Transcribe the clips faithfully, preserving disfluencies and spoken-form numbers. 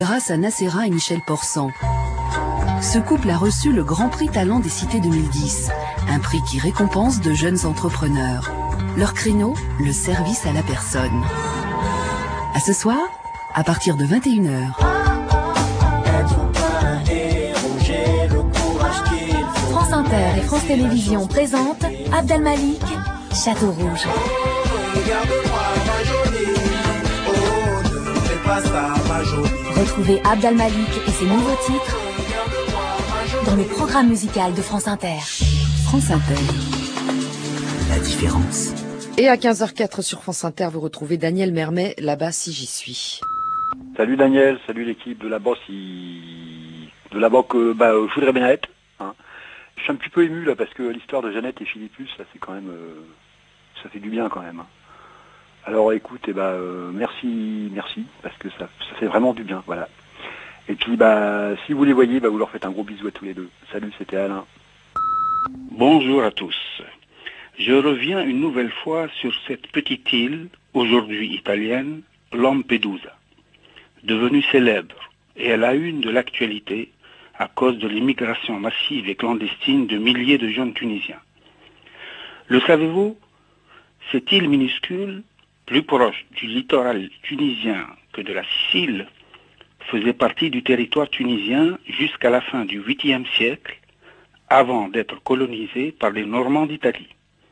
Grâce à Nacera et Michel Porsan. Ce couple a reçu le Grand Prix Talent des Cités deux mille dix, un prix qui récompense de jeunes entrepreneurs. Leur créneau, le service à la personne. À ce soir, à partir de vingt et une heures. France Inter et France Télévisions présentent Abdelmalik, Château Rouge. Retrouvez Abdelmalik et ses nouveaux titres dans le programme musical de France Inter. France Inter. La différence. Et à quinze heures quatre sur France Inter, vous retrouvez Daniel Mermet, là-bas si j'y suis. Salut Daniel, salut l'équipe de là-bas si... de là-bas que bah, je voudrais bien être. Hein. Je suis un petit peu ému là parce que l'histoire de Jeannette et Philippus, ça c'est quand même, euh, ça fait du bien quand même. Hein. Alors écoute, eh bah, euh, merci, merci, parce que ça, ça fait vraiment du bien, voilà. Et puis bah, si vous les voyez, bah, vous leur faites un gros bisou à tous les deux. Salut, c'était Alain. Bonjour à tous. Je reviens une nouvelle fois sur cette petite île, aujourd'hui italienne, Lampedusa, devenue célèbre et à la une de l'actualité à cause de l'immigration massive et clandestine de milliers de jeunes Tunisiens. Le savez-vous? Cette île minuscule, plus proche du littoral tunisien que de la Sicile, faisait partie du territoire tunisien jusqu'à la fin du huitième siècle, avant d'être colonisée par les Normands d'Italie.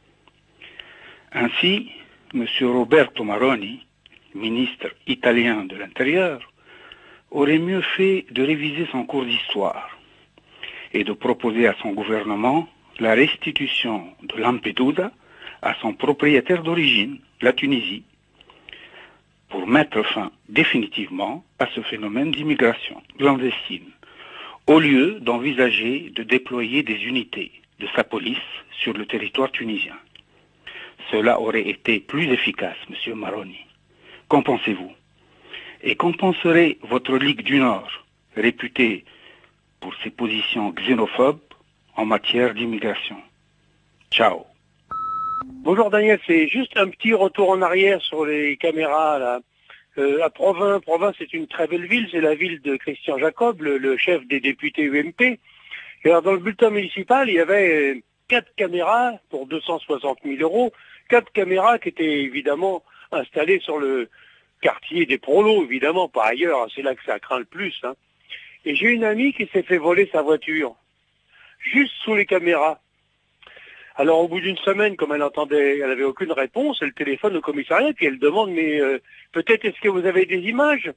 Ainsi, M. Roberto Maroni, ministre italien de l'Intérieur, aurait mieux fait de réviser son cours d'histoire et de proposer à son gouvernement la restitution de Lampedusa à son propriétaire d'origine, la Tunisie, pour mettre fin définitivement à ce phénomène d'immigration clandestine, au lieu d'envisager de déployer des unités de sa police sur le territoire tunisien. Cela aurait été plus efficace, Monsieur Maroni. Qu'en pensez-vous? Et qu'en penserait votre Ligue du Nord, réputée pour ses positions xénophobes en matière d'immigration? Ciao. Bonjour Daniel, c'est juste un petit retour en arrière sur les caméras là. Euh, à Provins, Provins c'est une très belle ville, c'est la ville de Christian Jacob, le, le chef des députés U M P. Et alors dans le bulletin municipal, il y avait euh, quatre caméras pour deux cent soixante mille euros, quatre caméras qui étaient évidemment installées sur le quartier des Prolos, évidemment, par ailleurs, c'est là que ça craint le plus. Hein. Et j'ai une amie qui s'est fait voler sa voiture, juste sous les caméras. Alors au bout d'une semaine, comme elle entendait, elle n'avait aucune réponse, elle téléphone au commissariat, puis elle demande, mais euh, peut-être est-ce que vous avez des images?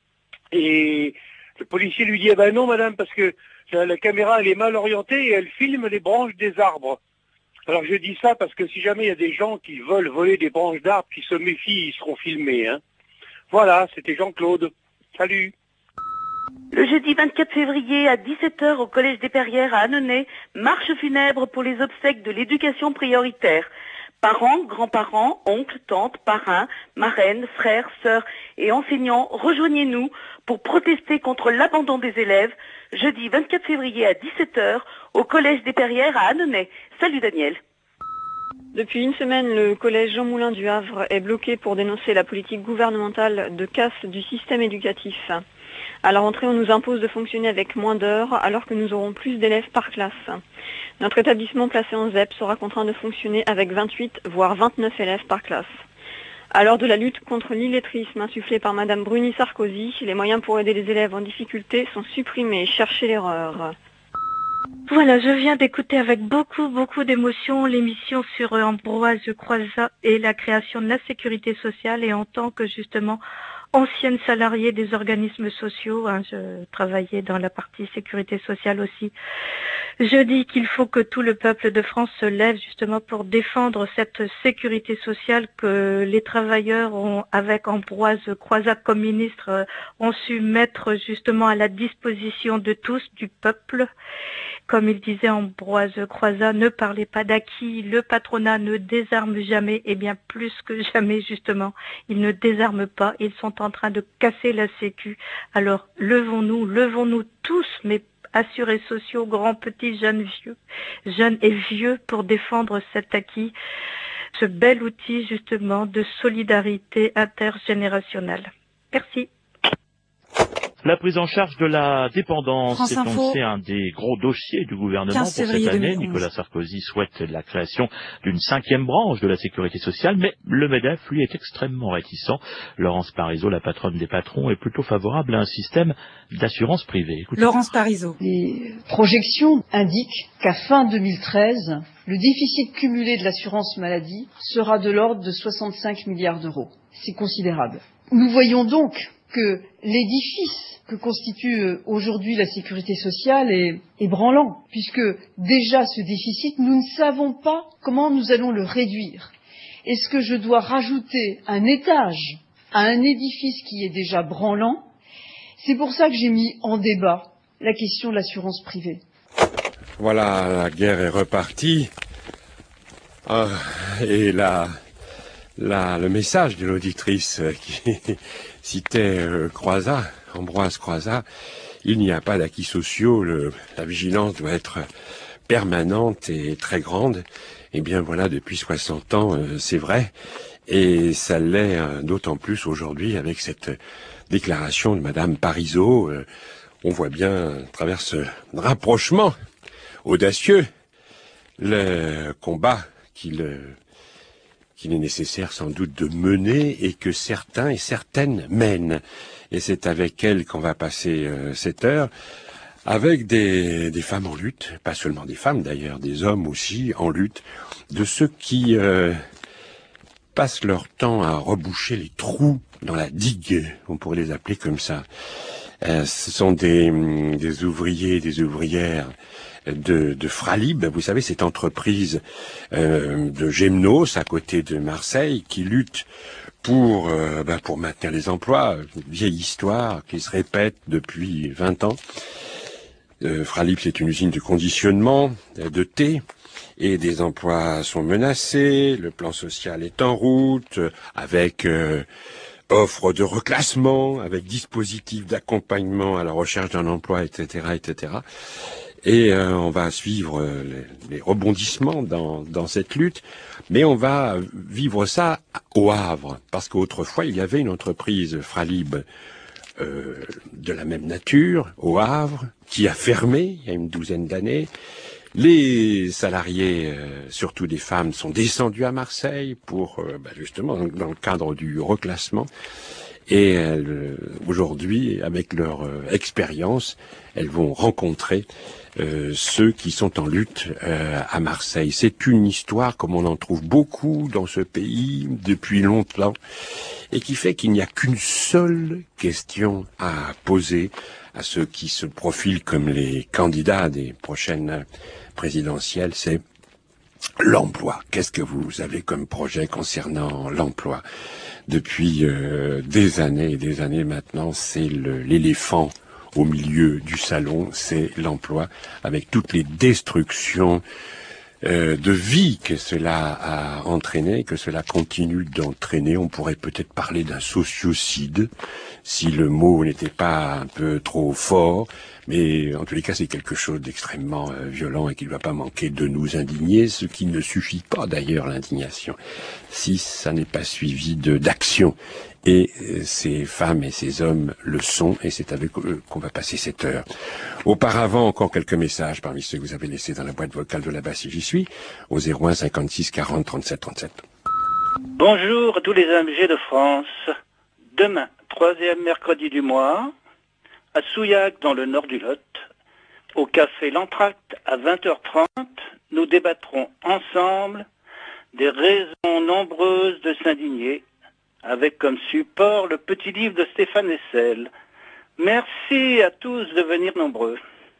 Et le policier lui dit, eh ben non madame, parce que la, la caméra elle est mal orientée et elle filme les branches des arbres. Alors je dis ça parce que si jamais il y a des gens qui veulent voler des branches d'arbres, qui se méfient, ils seront filmés. Hein. Voilà, c'était Jean-Claude. Salut. Le jeudi vingt-quatre février à dix-sept heures au Collège des Perrières à Annonay, marche funèbre pour les obsèques de l'éducation prioritaire. Parents, grands-parents, oncles, tantes, parrains, marraines, frères, sœurs et enseignants, rejoignez-nous pour protester contre l'abandon des élèves, jeudi vingt-quatre février à dix-sept heures au Collège des Perrières à Annonay. Salut Daniel. Depuis une semaine, le collège Jean Moulin du Havre est bloqué pour dénoncer la politique gouvernementale de casse du système éducatif. À la rentrée, on nous impose de fonctionner avec moins d'heures alors que nous aurons plus d'élèves par classe. Notre établissement placé en Z E P sera contraint de fonctionner avec vingt-huit, voire vingt-neuf élèves par classe. À l'heure de la lutte contre l'illettrisme insufflée par Madame Bruni-Sarkozy, les moyens pour aider les élèves en difficulté sont supprimés. Cherchez l'erreur. Voilà, je viens d'écouter avec beaucoup, beaucoup d'émotion l'émission sur Ambroise Croizat et la création de la sécurité sociale, et en tant que justement ancienne salariée des organismes sociaux, hein, je travaillais dans la partie sécurité sociale aussi. Je dis qu'il faut que tout le peuple de France se lève justement pour défendre cette sécurité sociale que les travailleurs ont, avec Ambroise Croizat comme ministre, ont su mettre justement à la disposition de tous, du peuple. Comme il disait Ambroise Croizat, ne parlez pas d'acquis, le patronat ne désarme jamais, et bien plus que jamais justement, ils ne désarment pas, ils sont en train de casser la sécu. Alors levons-nous, levons-nous tous, mais assurés sociaux, grands, petits, jeunes, vieux, jeunes et vieux, pour défendre cet acquis, ce bel outil justement de solidarité intergénérationnelle. Merci. La prise en charge de la dépendance France est Info. c'est un des gros dossiers du gouvernement pour cette année. deux mille onze. Nicolas Sarkozy souhaite la création d'une cinquième branche de la sécurité sociale, mais le MEDEF, lui, est extrêmement réticent. Laurence Parisot, la patronne des patrons, est plutôt favorable à un système d'assurance privée. Écoutez. Laurence Parisot. Les projections indiquent qu'à fin deux mille treize, le déficit cumulé de l'assurance maladie sera de l'ordre de soixante-cinq milliards d'euros. C'est considérable. Nous voyons donc que l'édifice que constitue aujourd'hui la sécurité sociale est ébranlant, puisque déjà ce déficit, nous ne savons pas comment nous allons le réduire. Est-ce que je dois rajouter un étage à un édifice qui est déjà branlant? C'est pour ça que j'ai mis en débat la question de l'assurance privée. Voilà, la guerre est repartie. Ah, et là, là, le message de l'auditrice qui citait euh, Croizat, Ambroise Croizat, il n'y a pas d'acquis sociaux, le, la vigilance doit être permanente et très grande. Eh bien voilà, depuis soixante ans, euh, c'est vrai, et ça l'est euh, d'autant plus aujourd'hui avec cette déclaration de Madame Parisot. Euh, on voit bien, à travers ce rapprochement audacieux, le combat qu'il euh, qu'il est nécessaire sans doute de mener et que certains et certaines mènent. Et c'est avec elles qu'on va passer euh, cette heure, avec des, des femmes en lutte, pas seulement des femmes d'ailleurs, des hommes aussi en lutte, de ceux qui euh, passent leur temps à reboucher les trous dans la digue, on pourrait les appeler comme ça. Euh, ce sont des, des ouvriers, des ouvrières de, de Fralib, vous savez, cette entreprise euh, de Gemnos à côté de Marseille qui lutte pour euh, ben pour maintenir les emplois, une vieille histoire qui se répète depuis vingt ans. Euh, Fralib, c'est une usine de conditionnement de thé, et des emplois sont menacés, le plan social est en route, avec euh, offre de reclassement, avec dispositif d'accompagnement à la recherche d'un emploi, et cetera, et cetera. Et euh, on va suivre euh, les, les rebondissements dans, dans cette lutte, mais on va vivre ça au Havre, parce qu'autrefois il y avait une entreprise Fralib euh, de la même nature au Havre qui a fermé il y a une douzaine d'années. Les salariés, euh, surtout des femmes, sont descendus à Marseille pour euh, bah justement dans, dans le cadre du reclassement. Et elles, aujourd'hui, avec leur euh, expérience, elles vont rencontrer euh, ceux qui sont en lutte euh, à Marseille. C'est une histoire comme on en trouve beaucoup dans ce pays depuis longtemps, et qui fait qu'il n'y a qu'une seule question à poser à ceux qui se profilent comme les candidats des prochaines présidentielles, c'est l'emploi. Qu'est-ce que vous avez comme projet concernant l'emploi? Depuis euh, des années et des années maintenant, c'est l'éléphant au milieu du salon, c'est l'emploi, avec toutes les destructions euh, de vie que cela a entraîné, que cela continue d'entraîner. On pourrait peut-être parler d'un sociocide, si le mot n'était pas un peu trop fort, mais en tous les cas c'est quelque chose d'extrêmement euh, violent et qui ne va pas manquer de nous indigner, ce qui ne suffit pas d'ailleurs l'indignation, si ça n'est pas suivi de d'action. Et euh, ces femmes et ces hommes le sont, et c'est avec eux qu'on va passer cette heure. Auparavant, encore quelques messages parmi ceux que vous avez laissés dans la boîte vocale de là-bas si j'y suis, au zéro un cinquante-six quarante trente-sept trente-sept. Bonjour à tous les A M G de France. Demain, troisième mercredi du mois, à Souillac, dans le nord du Lot, au café L'Entracte, à vingt heures trente, nous débattrons ensemble des raisons nombreuses de s'indigner, avec comme support le petit livre de Stéphane Hessel. Merci à tous de venir nombreux.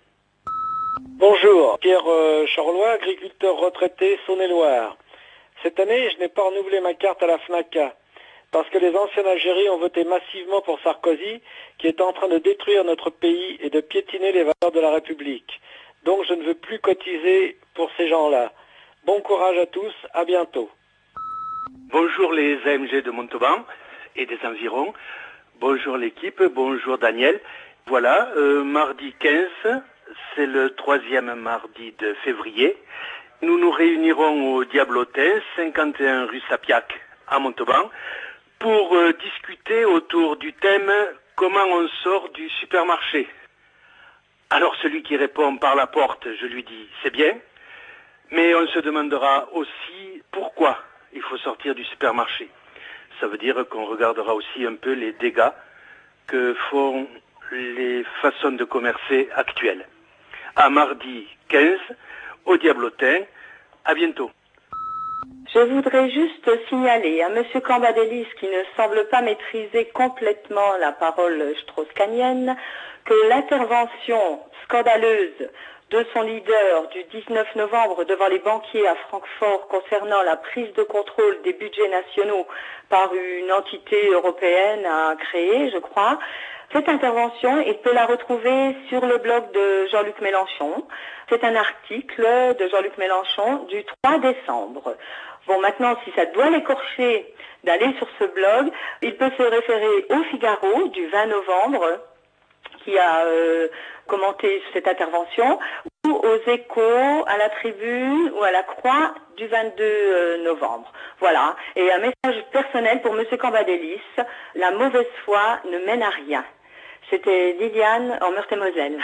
Bonjour, Pierre euh, Charlois, agriculteur retraité Saône-et-Loire. Cette année, je n'ai pas renouvelé ma carte à la FNACA, parce que les anciens Algériens ont voté massivement pour Sarkozy, qui est en train de détruire notre pays et de piétiner les valeurs de la République. Donc je ne veux plus cotiser pour ces gens-là. Bon courage à tous, à bientôt. Bonjour les A M G de Montauban et des environs. Bonjour l'équipe, bonjour Daniel. Voilà, euh, mardi quinze, c'est le troisième mardi de février. Nous nous réunirons au Diablotin, cinquante et un rue Sapiac, à Montauban, pour euh, discuter autour du thème « comment on sort du supermarché? Alors celui qui répond par la porte, je lui dis c'est bien, mais on se demandera aussi pourquoi il faut sortir du supermarché. Ça veut dire qu'on regardera aussi un peu les dégâts que font les façons de commercer actuelles. À mardi quinze, au Diablotin, à bientôt. Je voudrais juste signaler à M. Cambadélis, qui ne semble pas maîtriser complètement la parole strauss-kahnienne, que l'intervention scandaleuse de son leader du dix-neuf novembre devant les banquiers à Francfort concernant la prise de contrôle des budgets nationaux par une entité européenne à créer, je crois, cette intervention, il peut la retrouver sur le blog de Jean-Luc Mélenchon. C'est un article de Jean-Luc Mélenchon du trois décembre. Bon, maintenant, si ça doit l'écorcher d'aller sur ce blog, il peut se référer au Figaro du vingt novembre, qui a euh, commenté cette intervention, ou aux Échos, à la Tribune ou à la Croix du vingt-deux novembre. Voilà. Et un message personnel pour M. Cambadélis, la mauvaise foi ne mène à rien. C'était Liliane en Meurthe-et-Moselle.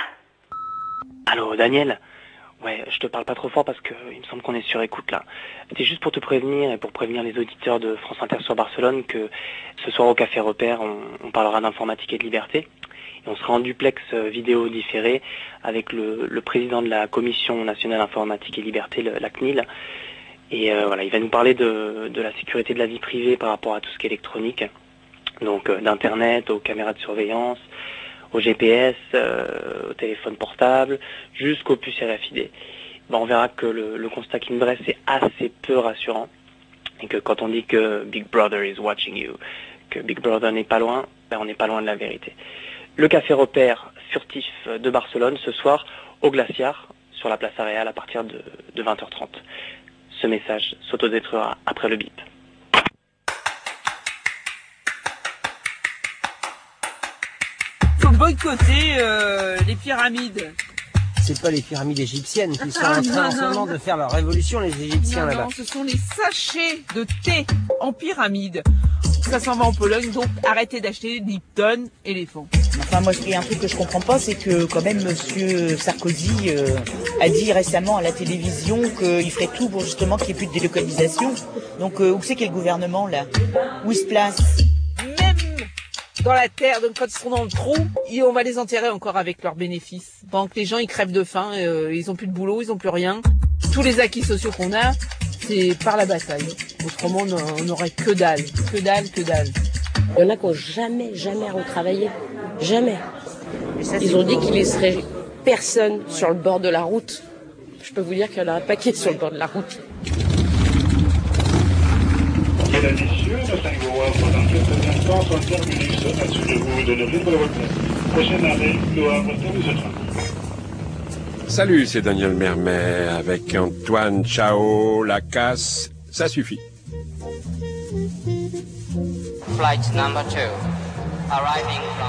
Allô, Daniel? Ouais, je te parle pas trop fort parce que il me semble qu'on est sur écoute là. C'est juste pour te prévenir et pour prévenir les auditeurs de France Inter sur Barcelone que ce soir au Café Repère, on, on parlera d'informatique et de liberté. Et on sera en duplex vidéo différé avec le, le président de la Commission nationale informatique et liberté, le, la C N I L. Et euh, voilà, il va nous parler de, de la sécurité de la vie privée par rapport à tout ce qui est électronique. Donc euh, d'internet, aux caméras de surveillance, au G P S, euh, au téléphone portable, jusqu'au puces R F I D. Bon, on verra que le, le constat qu'il me dresse est assez peu rassurant. Et que quand on dit que Big Brother is watching you, que Big Brother n'est pas loin, ben on n'est pas loin de la vérité. Le Café Repère furtif de Barcelone ce soir au Glaciar, sur la place Aréal à partir de, de vingt heures trente. Ce message s'autodétruira après le bip. Faut boycotter euh, les pyramides. C'est pas les pyramides égyptiennes qui sont Ah, en train en non, ce non. moment de faire leur révolution, les Égyptiens Non, là-bas. non, ce sont les sachets de thé en pyramide. Ça s'en va en Pologne, donc arrêtez d'acheter Lipton éléphant. Enfin, moi, il y a un truc que je comprends pas, c'est que quand même Monsieur Sarkozy euh, a dit récemment à la télévision qu'il ferait tout pour justement qu'il n'y ait plus de délocalisation. Donc, euh, où c'est qu'est le gouvernement là? Où il se place? Même dans la terre, donc quand ils seront dans le trou, et on va les enterrer encore avec leurs bénéfices. Pendant que les gens ils crèvent de faim, euh, ils ont plus de boulot, ils ont plus rien. Tous les acquis sociaux qu'on a, c'est par la bataille. Autrement, on n'aurait que dalle, que dalle, que dalle. Il y en a qui n'ont jamais, jamais retravaillé. Jamais. Ça, Ils ont dit beau. qu'il laisserait personne sur le bord de la route. Je peux vous dire qu'il y en a un paquet sur le bord de la route. Mesdames et messieurs, nos cinq Havre dans quelques instants sont terminus. Assurez-vous de ne libre votre prochain arrêt, Le Havre, Toulouse train. Salut, c'est Daniel Mermet avec Antoine Chao, la casse, ça suffit. Flight number two, arriving from...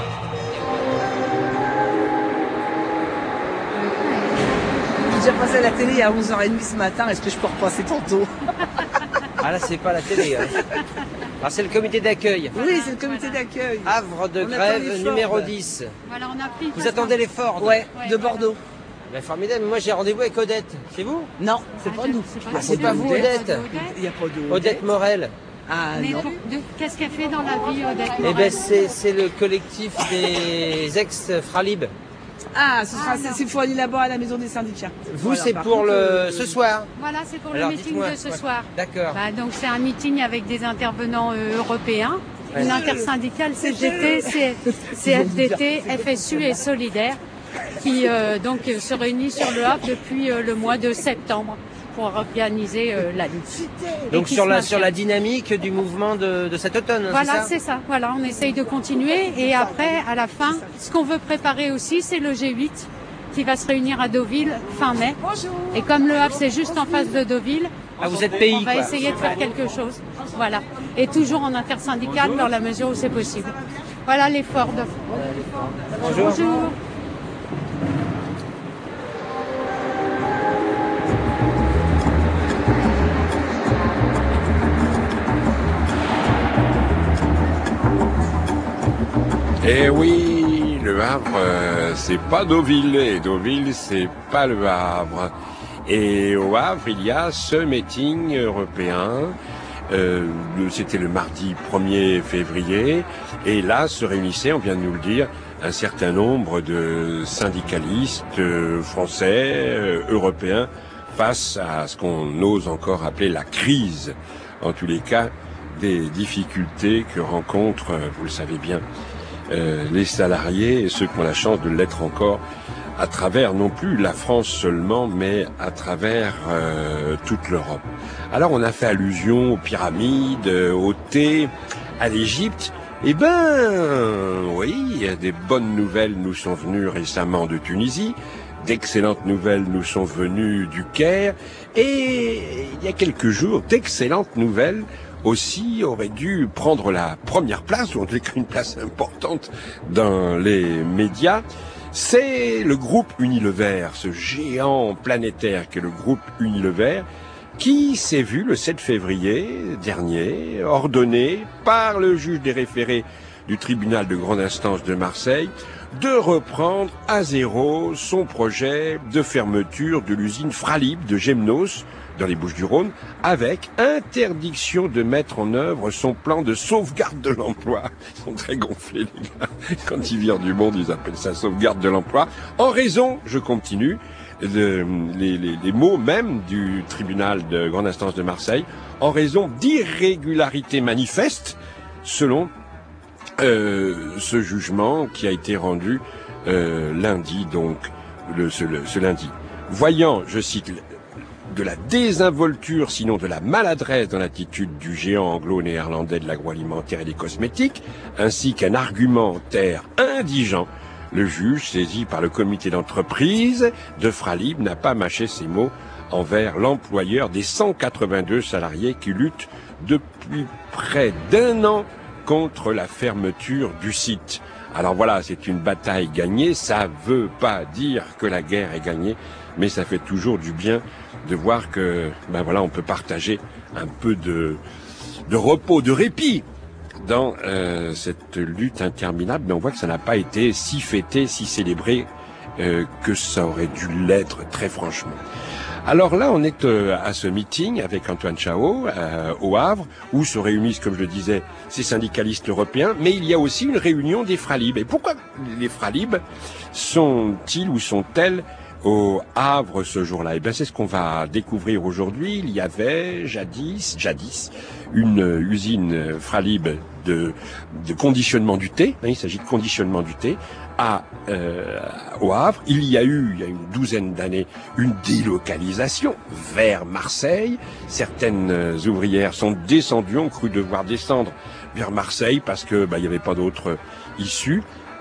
J'ai déjà passé à la télé à onze heures trente ce matin, est-ce que je peux repasser tantôt? Ah là, c'est pas la télé. Hein. Alors c'est le comité d'accueil. Oui, c'est le comité d'accueil. Havre de On Grève, attend les numéro Ford. dix. Voilà, on a pris. Vous attendez les Ford? Ouais, de Bordeaux. Ben, formidable, mais moi j'ai rendez-vous avec Odette. C'est vous? Non, c'est pas nous. Ah, c'est pas vous, Odette? Il n'y a pas de Odette Morel. Ah Mais non. pour- de- qu'est-ce qu'elle fait dans la vie, Odette Eh Morel ben c'est c'est le collectif des ex-Fralib. Ah, ce sera, c'est, c'est faut aller là-bas à la maison des syndicats. Vous, Voilà, c'est par pour contre, le euh, ce soir. Voilà, c'est pour Alors, le meeting dites-moi, de ce ouais. soir. D'accord. Bah, donc c'est un meeting avec des intervenants euh, européens, Ouais. une intersyndicale C G T, C- CFDT, F S U et Solidaire, qui euh, donc euh, se réunit sur le Havre depuis euh, le mois de septembre pour organiser euh, la lutte. Et Donc qui sur se la maintient. sur la dynamique du mouvement de, de cet automne. hein, Voilà, c'est c'est ça. Voilà, on essaye de continuer et après, à la fin, ce qu'on veut préparer aussi, c'est le G huit qui va se réunir à Deauville fin mai. Et comme le Havre c'est juste en face de Deauville, Ah, vous êtes pays, on va quoi. essayer de faire quelque chose. Voilà. Et toujours en intersyndical dans la mesure où c'est possible. Voilà les Ford. Bonjour. Bonjour. Eh oui, le Havre, euh, c'est pas Deauville, et Deauville, c'est pas le Havre. Et au Havre, il y a ce meeting européen. Euh, c'était le mardi premier février, et là se réunissaient, on vient de nous le dire, un certain nombre de syndicalistes euh, français, euh, européens, face à ce qu'on ose encore appeler la crise, en tous les cas, des difficultés que rencontrent, vous le savez bien, euh, les salariés et ceux qui ont la chance de l'être encore, à travers non plus la France seulement, mais à travers euh, toute l'Europe. Alors on a fait allusion aux pyramides, au thé, à l'Égypte. Eh ben, oui, des bonnes nouvelles nous sont venues récemment de Tunisie, d'excellentes nouvelles nous sont venues du Caire, et il y a quelques jours, d'excellentes nouvelles aussi auraient dû prendre la première place, ou en tout cas une place importante dans les médias. C'est le groupe Unilever, ce géant planétaire qu'est le groupe Unilever, qui s'est vu le sept février dernier ordonné par le juge des référés du tribunal de grande instance de Marseille de reprendre à zéro son projet de fermeture de l'usine Fralib de Gemnos dans les Bouches-du-Rhône, avec interdiction de mettre en œuvre son plan de sauvegarde de l'emploi. Ils sont très gonflés, les gars. Quand ils virent du monde, ils appellent ça sauvegarde de l'emploi. En raison, je continue, de, les, les, les mots même du tribunal de grande instance de Marseille, en raison d'irrégularités manifestes, selon euh, ce jugement qui a été rendu euh, lundi, donc, le, ce, le, ce lundi. Voyant, je cite, de la désinvolture, sinon de la maladresse dans l'attitude du géant anglo-néerlandais de l'agroalimentaire et des cosmétiques, ainsi qu'un argumentaire indigent, le juge, saisi par le comité d'entreprise de Fralib, n'a pas mâché ses mots envers l'employeur des cent quatre-vingt-deux salariés qui luttent depuis près d'un an contre la fermeture du site. Alors voilà, c'est une bataille gagnée, ça veut pas dire que la guerre est gagnée, mais ça fait toujours du bien de voir que, ben voilà, on peut partager un peu de, de repos, de répit dans euh, cette lutte interminable, mais on voit que ça n'a pas été si fêté, si célébré euh, que ça aurait dû l'être, très franchement. Alors là, on est euh, à ce meeting avec Antoine Chao euh, au Havre, où se réunissent, comme je le disais, ces syndicalistes européens, mais il y a aussi une réunion des Fralib. Et pourquoi les Fralib sont-ils ou sont-elles au Havre ce jour-là? Et bien c'est ce qu'on va découvrir aujourd'hui. Il y avait jadis, jadis, une usine Fralib de, de conditionnement du thé. Il s'agit de conditionnement du thé à euh, au Havre. Il y a eu, il y a une douzaine d'années, une délocalisation vers Marseille. Certaines ouvrières sont descendues, ont cru devoir descendre vers Marseille parce que bah, il n'y avait pas d'autre issue.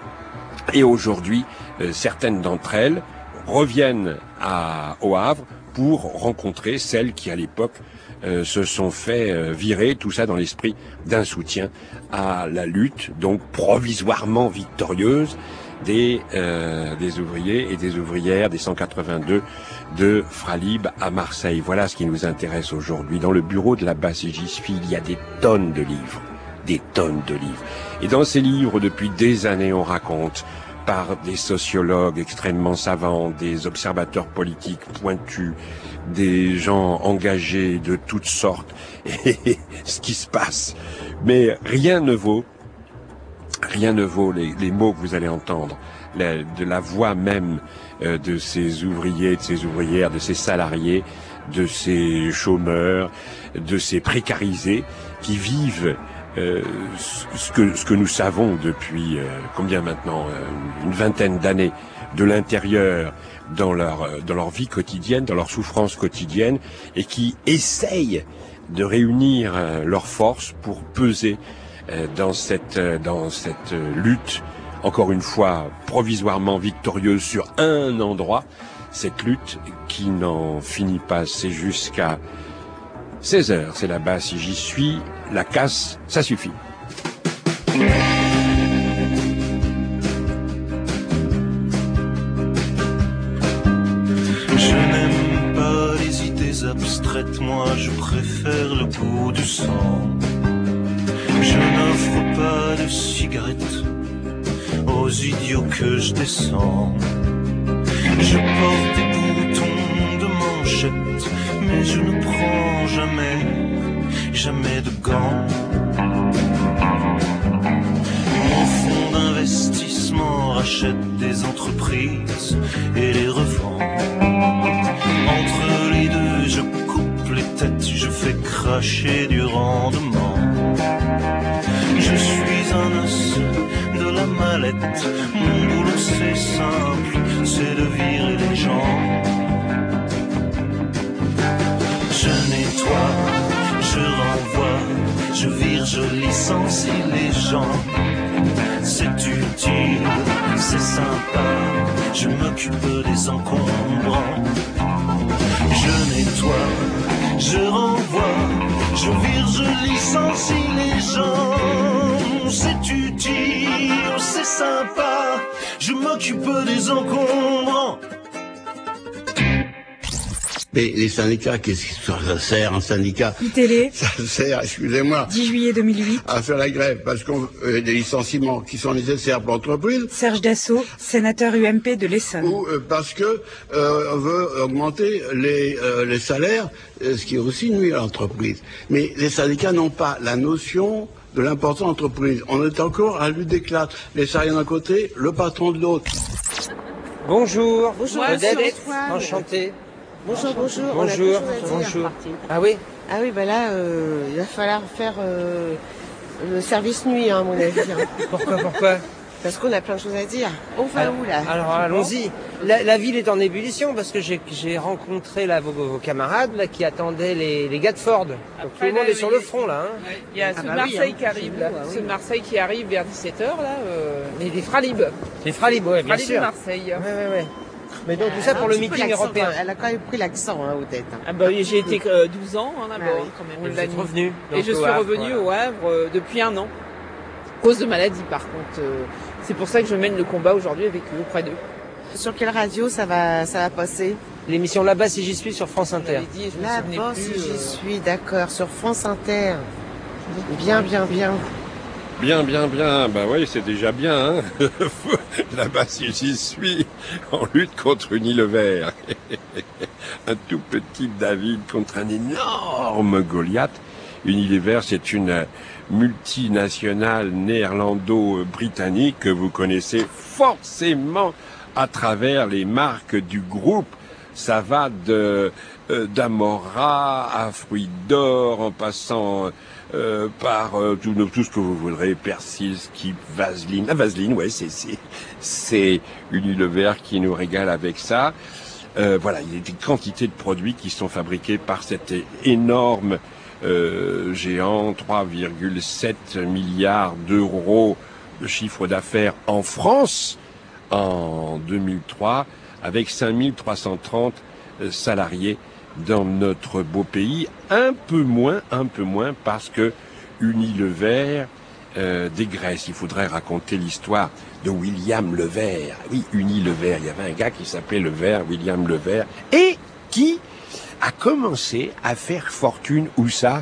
Et aujourd'hui, euh, certaines d'entre elles reviennent à, au Havre pour rencontrer celles qui, à l'époque, euh, se sont fait euh, virer, tout ça dans l'esprit d'un soutien à la lutte, donc provisoirement victorieuse, des, euh, des ouvriers et des ouvrières des cent quatre-vingt-deux de Fralib à Marseille. Voilà ce qui nous intéresse aujourd'hui. Dans le bureau de la Basse et j'y suis, il y a des tonnes de livres, des tonnes de livres. Et dans ces livres, depuis des années, on raconte par des sociologues extrêmement savants, des observateurs politiques pointus, des gens engagés de toutes sortes, et ce qui se passe. Mais rien ne vaut, rien ne vaut les, les mots que vous allez entendre, la, de la voix même euh, de ces ouvriers, de ces ouvrières, de ces salariés, de ces chômeurs, de ces précarisés qui vivent Euh, ce que ce que nous savons depuis euh, combien maintenant euh, une vingtaine d'années de l'intérieur dans leur euh, dans leur vie quotidienne, dans leur souffrance quotidienne, et qui essayent de réunir euh, leurs forces pour peser euh, dans cette euh, dans cette euh, lutte, encore une fois provisoirement victorieuse sur un endroit, cette lutte qui n'en finit pas. C'est jusqu'à seize heures, c'est là-bas, si j'y suis, la casse, ça suffit. Je n'aime pas les idées abstraites, moi je préfère le goût du sang. Je n'offre pas de cigarettes, aux idiots que je descends. Je porte des boutons de manchette, mais je ne prends jamais, jamais de gants. Mon fonds d'investissement rachète des entreprises et les revend. Entre les deux, je coupe les têtes, je fais cracher du rendement. Je suis un os de la mallette, mon boulot c'est simple, c'est de virer les gens. Je nettoie, je renvoie, je vire, je licencie les gens. C'est utile, c'est sympa, je m'occupe des encombrants. Je nettoie, je renvoie, je vire, je licencie les gens. C'est utile, c'est sympa, je m'occupe des encombrants. Mais les syndicats, qu'est-ce que ça sert, un syndicat? I-Télé. Ça sert, excusez-moi. dix juillet deux mille huit. À faire la grève, parce qu'on euh, des licenciements qui sont nécessaires pour l'entreprise. Serge Dassault, sénateur U M P de l'Essonne. Ou euh, parce que euh, on veut augmenter les, euh, les salaires, euh, ce qui aussi nuit à l'entreprise. Mais les syndicats n'ont pas la notion de l'importance de l'entreprise. On est encore à lutte des classes. Les salariés d'un côté, le patron de l'autre. Bonjour. Bonjour. Odette. Bonsoir. Enchanté. Bonjour, bonjour. Bonjour. On a quelque chose à dire. Bonjour. Ah oui. Ah oui, bah là, euh, il va falloir faire euh, le service nuit, hein, à mon avis. Hein. Pourquoi, pourquoi? Parce qu'on a plein de choses à dire. On va alors, où, là? Alors, allons-y. La, la ville est en ébullition parce que j'ai j'ai rencontré là, vos, vos camarades là, qui attendaient les, les gars de Ford. Donc, tout le monde est sur le front, là. Hein. Ouais. Il y a ah ceux bah de Marseille oui, hein. qui arrivent, là. Ah oui. Ceux de Marseille qui arrivent vers dix-sept heures, là. Euh, les, les Fralib. Les Fralib, ouais, bien Fralib sûr. de Marseille. Ouais, ouais, ouais. Mais donc tout ça pour le meeting européen. Elle a quand même pris l'accent, hein, Odette. Ah bah oui, j'ai été euh, douze ans hein, d'abord, ah oui. quand même. Et vous êtes revenu. Et je suis revenue voilà. au Havre euh, depuis un an. Cause de maladie, par contre. Euh, c'est pour ça que je mène le combat aujourd'hui avec eux, auprès d'eux. Sur quelle radio ça va, ça va passer? L'émission Là-bas si j'y suis sur France Inter. Là-bas si j'y euh... suis, d'accord, sur France Inter. Bien, bien, bien. Bien, bien, bien. Bah oui, c'est déjà bien. Hein. Là-bas, si j'y suis, on lutte contre Unilever. Un tout petit David contre un énorme Goliath. Unilever, c'est une multinationale néerlando-britannique que vous connaissez forcément à travers les marques du groupe. Ça va de euh, d'Amora à Fruits d'Or, en passant euh, par euh, tout, tout ce que vous voudrez, Persil, Skip, Vaseline. La Vaseline, ouais, c'est c'est c'est Unilever qui nous régale avec ça. Euh, voilà, il y a des quantités de produits qui sont fabriqués par cet énorme euh, géant, trois virgule sept milliards d'euros de chiffre d'affaires en France en deux mille trois, avec cinq mille trois cent trente salariés dans notre beau pays. Un peu moins, un peu moins, parce que Unilever euh, dégraisse. Il faudrait raconter l'histoire de William Lever. Oui, Unilever. Il y avait un gars qui s'appelait Lever, William Lever, et qui a commencé à faire fortune, où ça?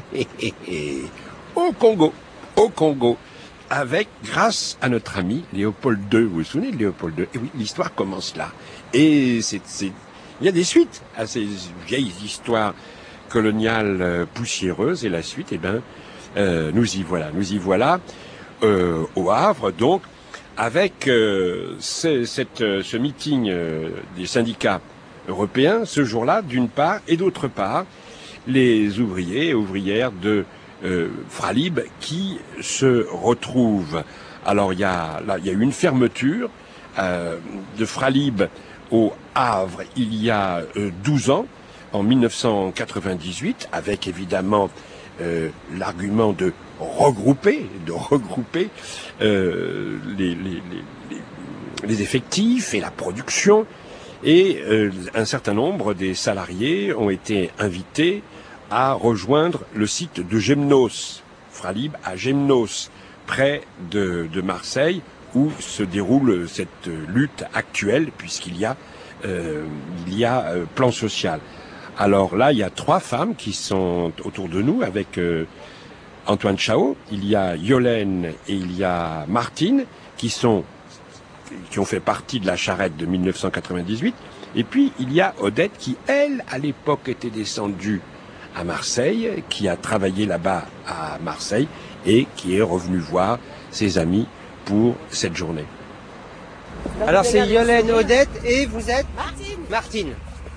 Au Congo. Au Congo. Avec, grâce à notre ami Léopold deux. Vous vous souvenez de Léopold deux? Et oui, l'histoire commence là. Et c'est, c'est, il y a des suites à ces vieilles histoires coloniales euh, poussiéreuses. Et la suite, eh ben, euh, nous y voilà. Nous y voilà euh, au Havre, donc, avec euh, ce, cette, ce meeting euh, des syndicats européens, ce jour-là, d'une part, et d'autre part, les ouvriers et ouvrières de Euh, Fralib qui se retrouve. Alors il y a là il y a eu une fermeture euh, de Fralib au Havre il y a euh, douze ans, en mille neuf cent quatre-vingt-dix-huit, avec évidemment euh, l'argument de regrouper, de regrouper euh, les, les, les, les effectifs et la production, et euh, un certain nombre des salariés ont été invités à rejoindre le site de Gemnos, Fralib à Gemnos, près de, de Marseille, où se déroule cette lutte actuelle, puisqu'il y a, euh, il y a euh, plan social. Alors là, il y a trois femmes qui sont autour de nous, avec euh, Antoine Chao, il y a Yolène et il y a Martine, qui sont qui ont fait partie de la charrette de mille neuf cent quatre-vingt-dix-huit. Et puis, il y a Odette qui, elle, à l'époque, était descendue à Marseille, qui a travaillé là-bas à Marseille et qui est revenue voir ses amis pour cette journée. Alors c'est Yolène, Odette et vous êtes Martine. Martine.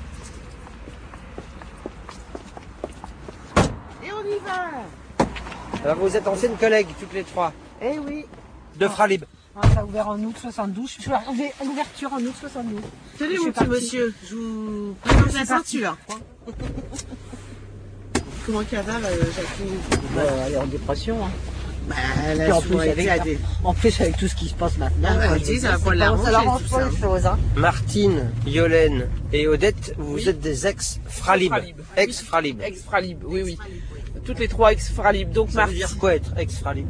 Et on y va. Alors vous êtes anciennes collègues toutes les trois. Eh oui. De Fralib. Ça a ouvert en août soixante-douze. Je suis arrivée à l'ouverture en août soixante-douze. Tenez mon petit monsieur, je vous présente la ceinture. Comment cavale, euh, Jacqueline? Bah, elle est en dépression. Hein. Bah, elle Puis a en, plus, avec, à des... en plus, avec tout ce qui se passe maintenant. Ah, quoi, bah, je ça veux va dire, pas l'arranger, ça l'arrange tout pas ça. les choses. Hein. Martine, Yolène et Odette, vous Oui. êtes des ex-Fralib. Fralib. Ex-Fralib. Ex-Fralib, oui, oui. Toutes les trois ex-Fralib. Donc, Ça veut dire quoi être ex-Fralib?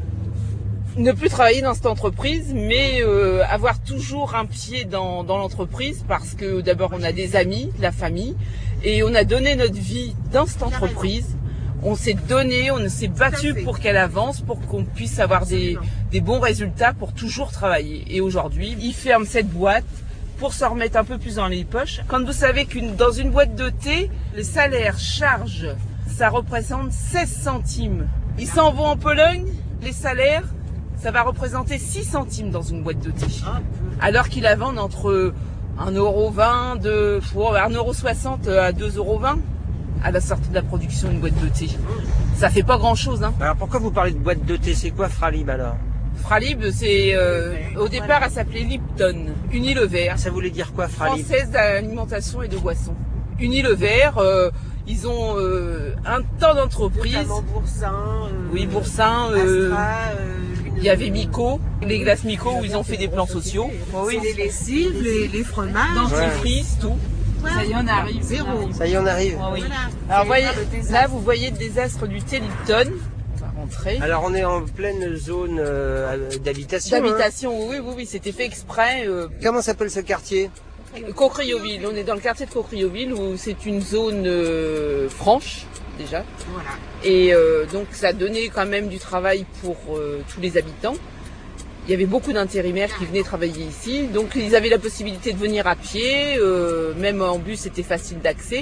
Ne plus travailler dans cette entreprise, mais euh, avoir toujours un pied dans, dans l'entreprise parce que d'abord on a des amis, de la famille, et on a donné notre vie dans cette entreprise. On s'est donné, on s'est battu pour qu'elle avance, pour qu'on puisse avoir des, des bons résultats, pour toujours travailler. Et aujourd'hui, ils ferment cette boîte pour se remettre un peu plus dans les poches. Quand vous savez qu'une dans une boîte de thé, le salaire charge, ça représente seize centimes. Ils s'en vont en Pologne, les salaires, ça va représenter six centimes dans une boîte de thé. Alors qu'ils la vendent entre un euro vingt, de, un euro soixante à deux euros vingt à la sortie de la production d'une boîte de thé. Ça fait pas grand chose, hein. Alors pourquoi vous parlez de boîte de thé? C'est quoi Fralib alors? Fralib, c'est euh, au départ elle s'appelait Lipton, Unilever. Ça voulait dire quoi Fralib? Française d'alimentation et de boissons. Unilever, euh, ils ont euh, un temps d'entreprise. Notamment Boursin. Euh, oui, Boursin. Euh, Astra, euh, il y avait Mico, les glaces Mico où ils ont fait des plans sociaux. oui, les lessives, les, les fromages. Dentifrice, tout. Ça y est, on arrive. Zéro. Ça y est, on arrive. Ah oui. Voilà. Alors C'est voyez, le là vous voyez le désastre du thé Lipton. On va rentrer. Alors on est en pleine zone euh, d'habitation. D'habitation, oui, oui, oui, c'était fait exprès. Euh, Comment s'appelle ce quartier? Cocrioville. On est dans le quartier de Cocrioville où c'est une zone euh, franche déjà. Voilà. Et euh, donc ça donnait quand même du travail pour euh, tous les habitants. Il y avait beaucoup d'intérimaires qui venaient travailler ici, donc ils avaient la possibilité de venir à pied, euh, même en bus c'était facile d'accès.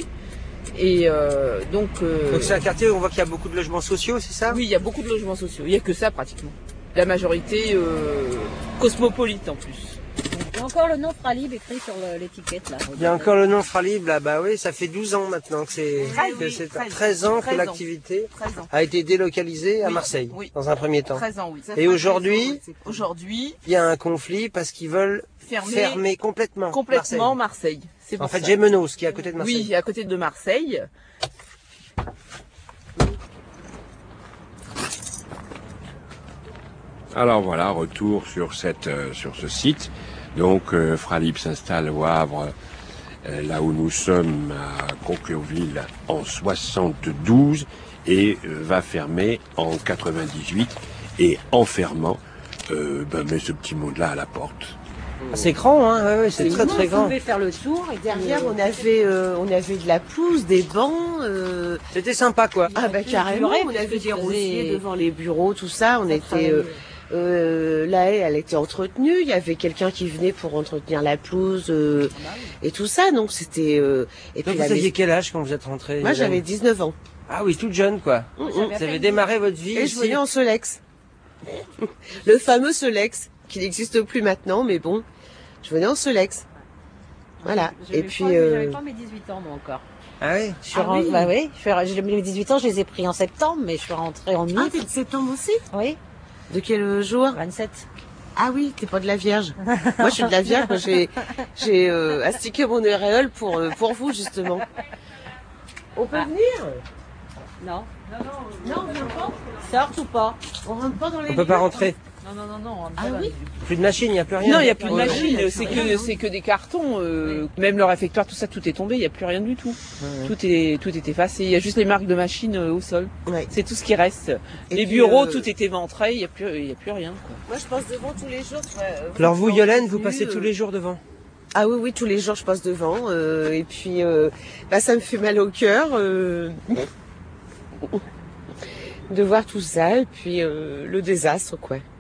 Et euh, donc, euh, Donc c'est un quartier où on voit qu'il y a beaucoup de logements sociaux, c'est ça? Oui, il y a beaucoup de logements sociaux. Il n'y a que ça pratiquement. La majorité euh, cosmopolite en plus. Il y a encore le nom Fralib écrit sur le- l'étiquette là. Il y a encore le nom Fralib là, bah oui, ça fait douze ans maintenant que c'est treize, que oui, c'est treize. treize ans que treize ans. l'activité treize ans. a été délocalisée à Oui, Marseille oui. dans un premier temps. treize ans, oui. Et aujourd'hui, Aujourd'hui, il y a un conflit parce qu'ils veulent Fermer- fermer complètement complètement Marseille. Marseille. C'est En pour fait, ça. Gémenos, qui est à côté de Marseille. Oui, à côté de Marseille. Alors voilà, retour sur cette euh, sur ce site. Donc euh, Fralib s'installe au Havre, euh, là où nous sommes à Cocrioville en soixante-douze et euh, va fermer en quatre-vingt-dix-huit et en fermant euh, ben, met ce petit monde-là à la porte. C'est grand, hein, ouais, ouais, c'est très très Vous grand. pouvez faire le tour et Derrière, on avait, euh, on avait de la pelouse, des bancs. Euh... C'était sympa, quoi. Ah bah carrément, durée, on avait parce que des ça rosiers faisait- devant les bureaux, tout ça. On Ça était, travaillait. euh, euh, la haie, elle était entretenue. Il y avait quelqu'un qui venait pour entretenir la pelouse euh, et tout ça. Donc c'était. Euh... Et Donc la vous aviez maison- quel âge quand vous êtes rentré? Moi, j'avais dix-neuf ans. Ah oui, toute jeune, quoi. Mm, mm. Vous avez démarré votre vie Et je ici. venais en Solex. Le fameux Solex, qui n'existe plus maintenant, mais bon, je venais en Solex. Voilà. J'avais Et puis. pas, euh, j'avais pas mes dix-huit ans moi encore. Ah oui. Je suis Ah rentrée, oui. bah oui, je suis, j'ai- mes dix-huit ans, je les ai pris en septembre, mais je suis rentrée en août. Ah, t'es de septembre aussi? Oui, De quel jour? vingt-sept. Ah oui, t'es pas de la Vierge. Moi, je suis de la Vierge. Moi, j'ai, j'ai euh, astiqué mon auréole pour euh, pour vous justement. On peut venir? Non. Non, non, on vient pas. Sorte ou pas? On rentre pas dans les. On peut pas rentrer. Non, non, non, non. Ah oui. Plus de machine, il n'y a plus rien. Non, il n'y a plus de Ouais. machine, ouais, c'est ouais. que c'est que des cartons. euh, Même le réfectoire, tout ça, tout est tombé. Il n'y a plus rien du tout. Ouais. Tout est tout est effacé. Il y a juste les marques de machines euh, au sol. Ouais. C'est tout ce qui reste. Et les puis, bureaux, euh, tout est éventré. Il n'y a plus il y a plus rien. Quoi. Moi, je passe devant tous les jours. tu vois, euh, Alors vous, dans Yolène, les vous rues, passez euh, tous les jours devant. Ah oui, oui, tous les jours, je passe devant. euh, et puis, euh, bah, ça me fait mal au cœur euh, de voir tout ça. Et puis, euh, le désastre, quoi.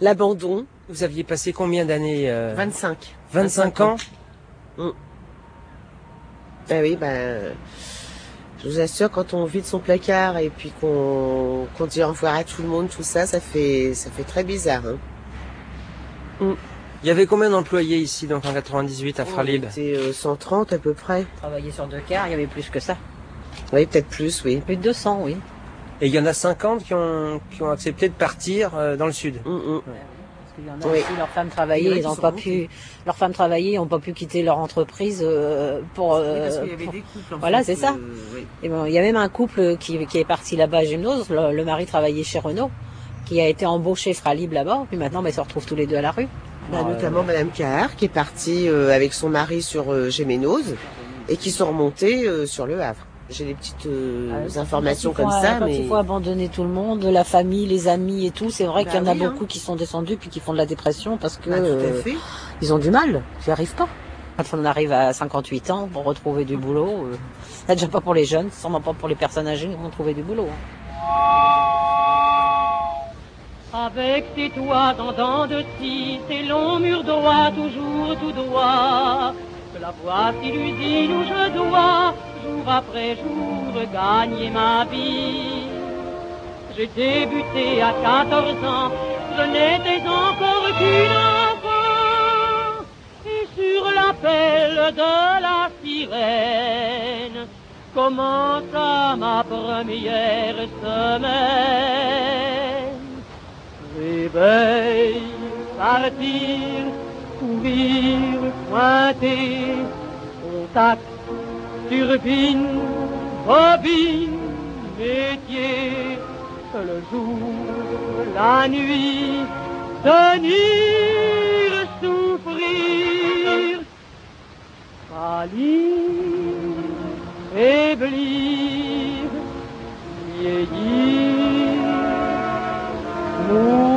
l'abandon. Vous aviez passé combien d'années euh... vingt-cinq. vingt-cinq ans. Mmh. Ben oui, ben, je vous assure, quand on vide son placard et puis qu'on qu'on dit au revoir à tout le monde, tout ça, ça fait, ça fait très bizarre. Hein. Mmh. Il y avait combien d'employés ici, donc en quatre-vingt-dix-huit à Fralib? C'était euh, cent trente à peu près. Travailler sur deux quarts, il y avait plus que ça. Oui, peut-être plus, oui. Plus de deux cents, oui. Et il y en a cinquante qui ont, qui ont accepté de partir euh, dans le sud. Mmh, mmh. Ouais. Il y en a oui. aussi, leurs femmes travaillaient, ils n'ont pas pu, leurs femmes travaillaient, n'ont pas pu quitter leur entreprise euh, pour. Euh, oui, parce qu'il y avait pour... des couples. En voilà, fait, c'est ça. Euh, oui. Et bon, il y a même un couple qui, qui est parti là-bas à Gymnose. Le, le mari travaillait chez Renault, qui a été embauché Fralib là-bas, puis maintenant, ben, ils se retrouvent tous les deux à la rue. Bah, euh... Notamment Madame Cahar, qui est partie euh, avec son mari sur euh, Géménose et qui sont remontés euh, sur le Havre. J'ai des petites euh, ah, informations comme faut, ça, quand mais il faut abandonner tout le monde, la famille, les amis et tout, c'est vrai bah qu'il y en a oui, beaucoup hein. qui sont descendus puis qui font de la dépression parce que bah, tout à euh, fait. ils ont du mal, ils n'y arrivent pas. Quand on arrive à cinquante-huit ans pour retrouver du boulot, euh, c'est déjà pas pour les jeunes, sûrement pas pour les personnes âgées qui vont trouver du boulot. Hein. Avec tes toits en dents de scie, tes longs murs droits, toujours tout droit, que la voici l'usine où je dois, jour après jour, gagner ma vie. J'ai débuté à quatorze ans, je n'étais encore qu'une enfant, et sur l'appel de la sirène, commença ma première semaine. Réveil, partir, courir, pointer, contact, turbine, bobine, métier, le jour, la nuit, tenir, souffrir, pâlir, faiblir, vieillir, mourir.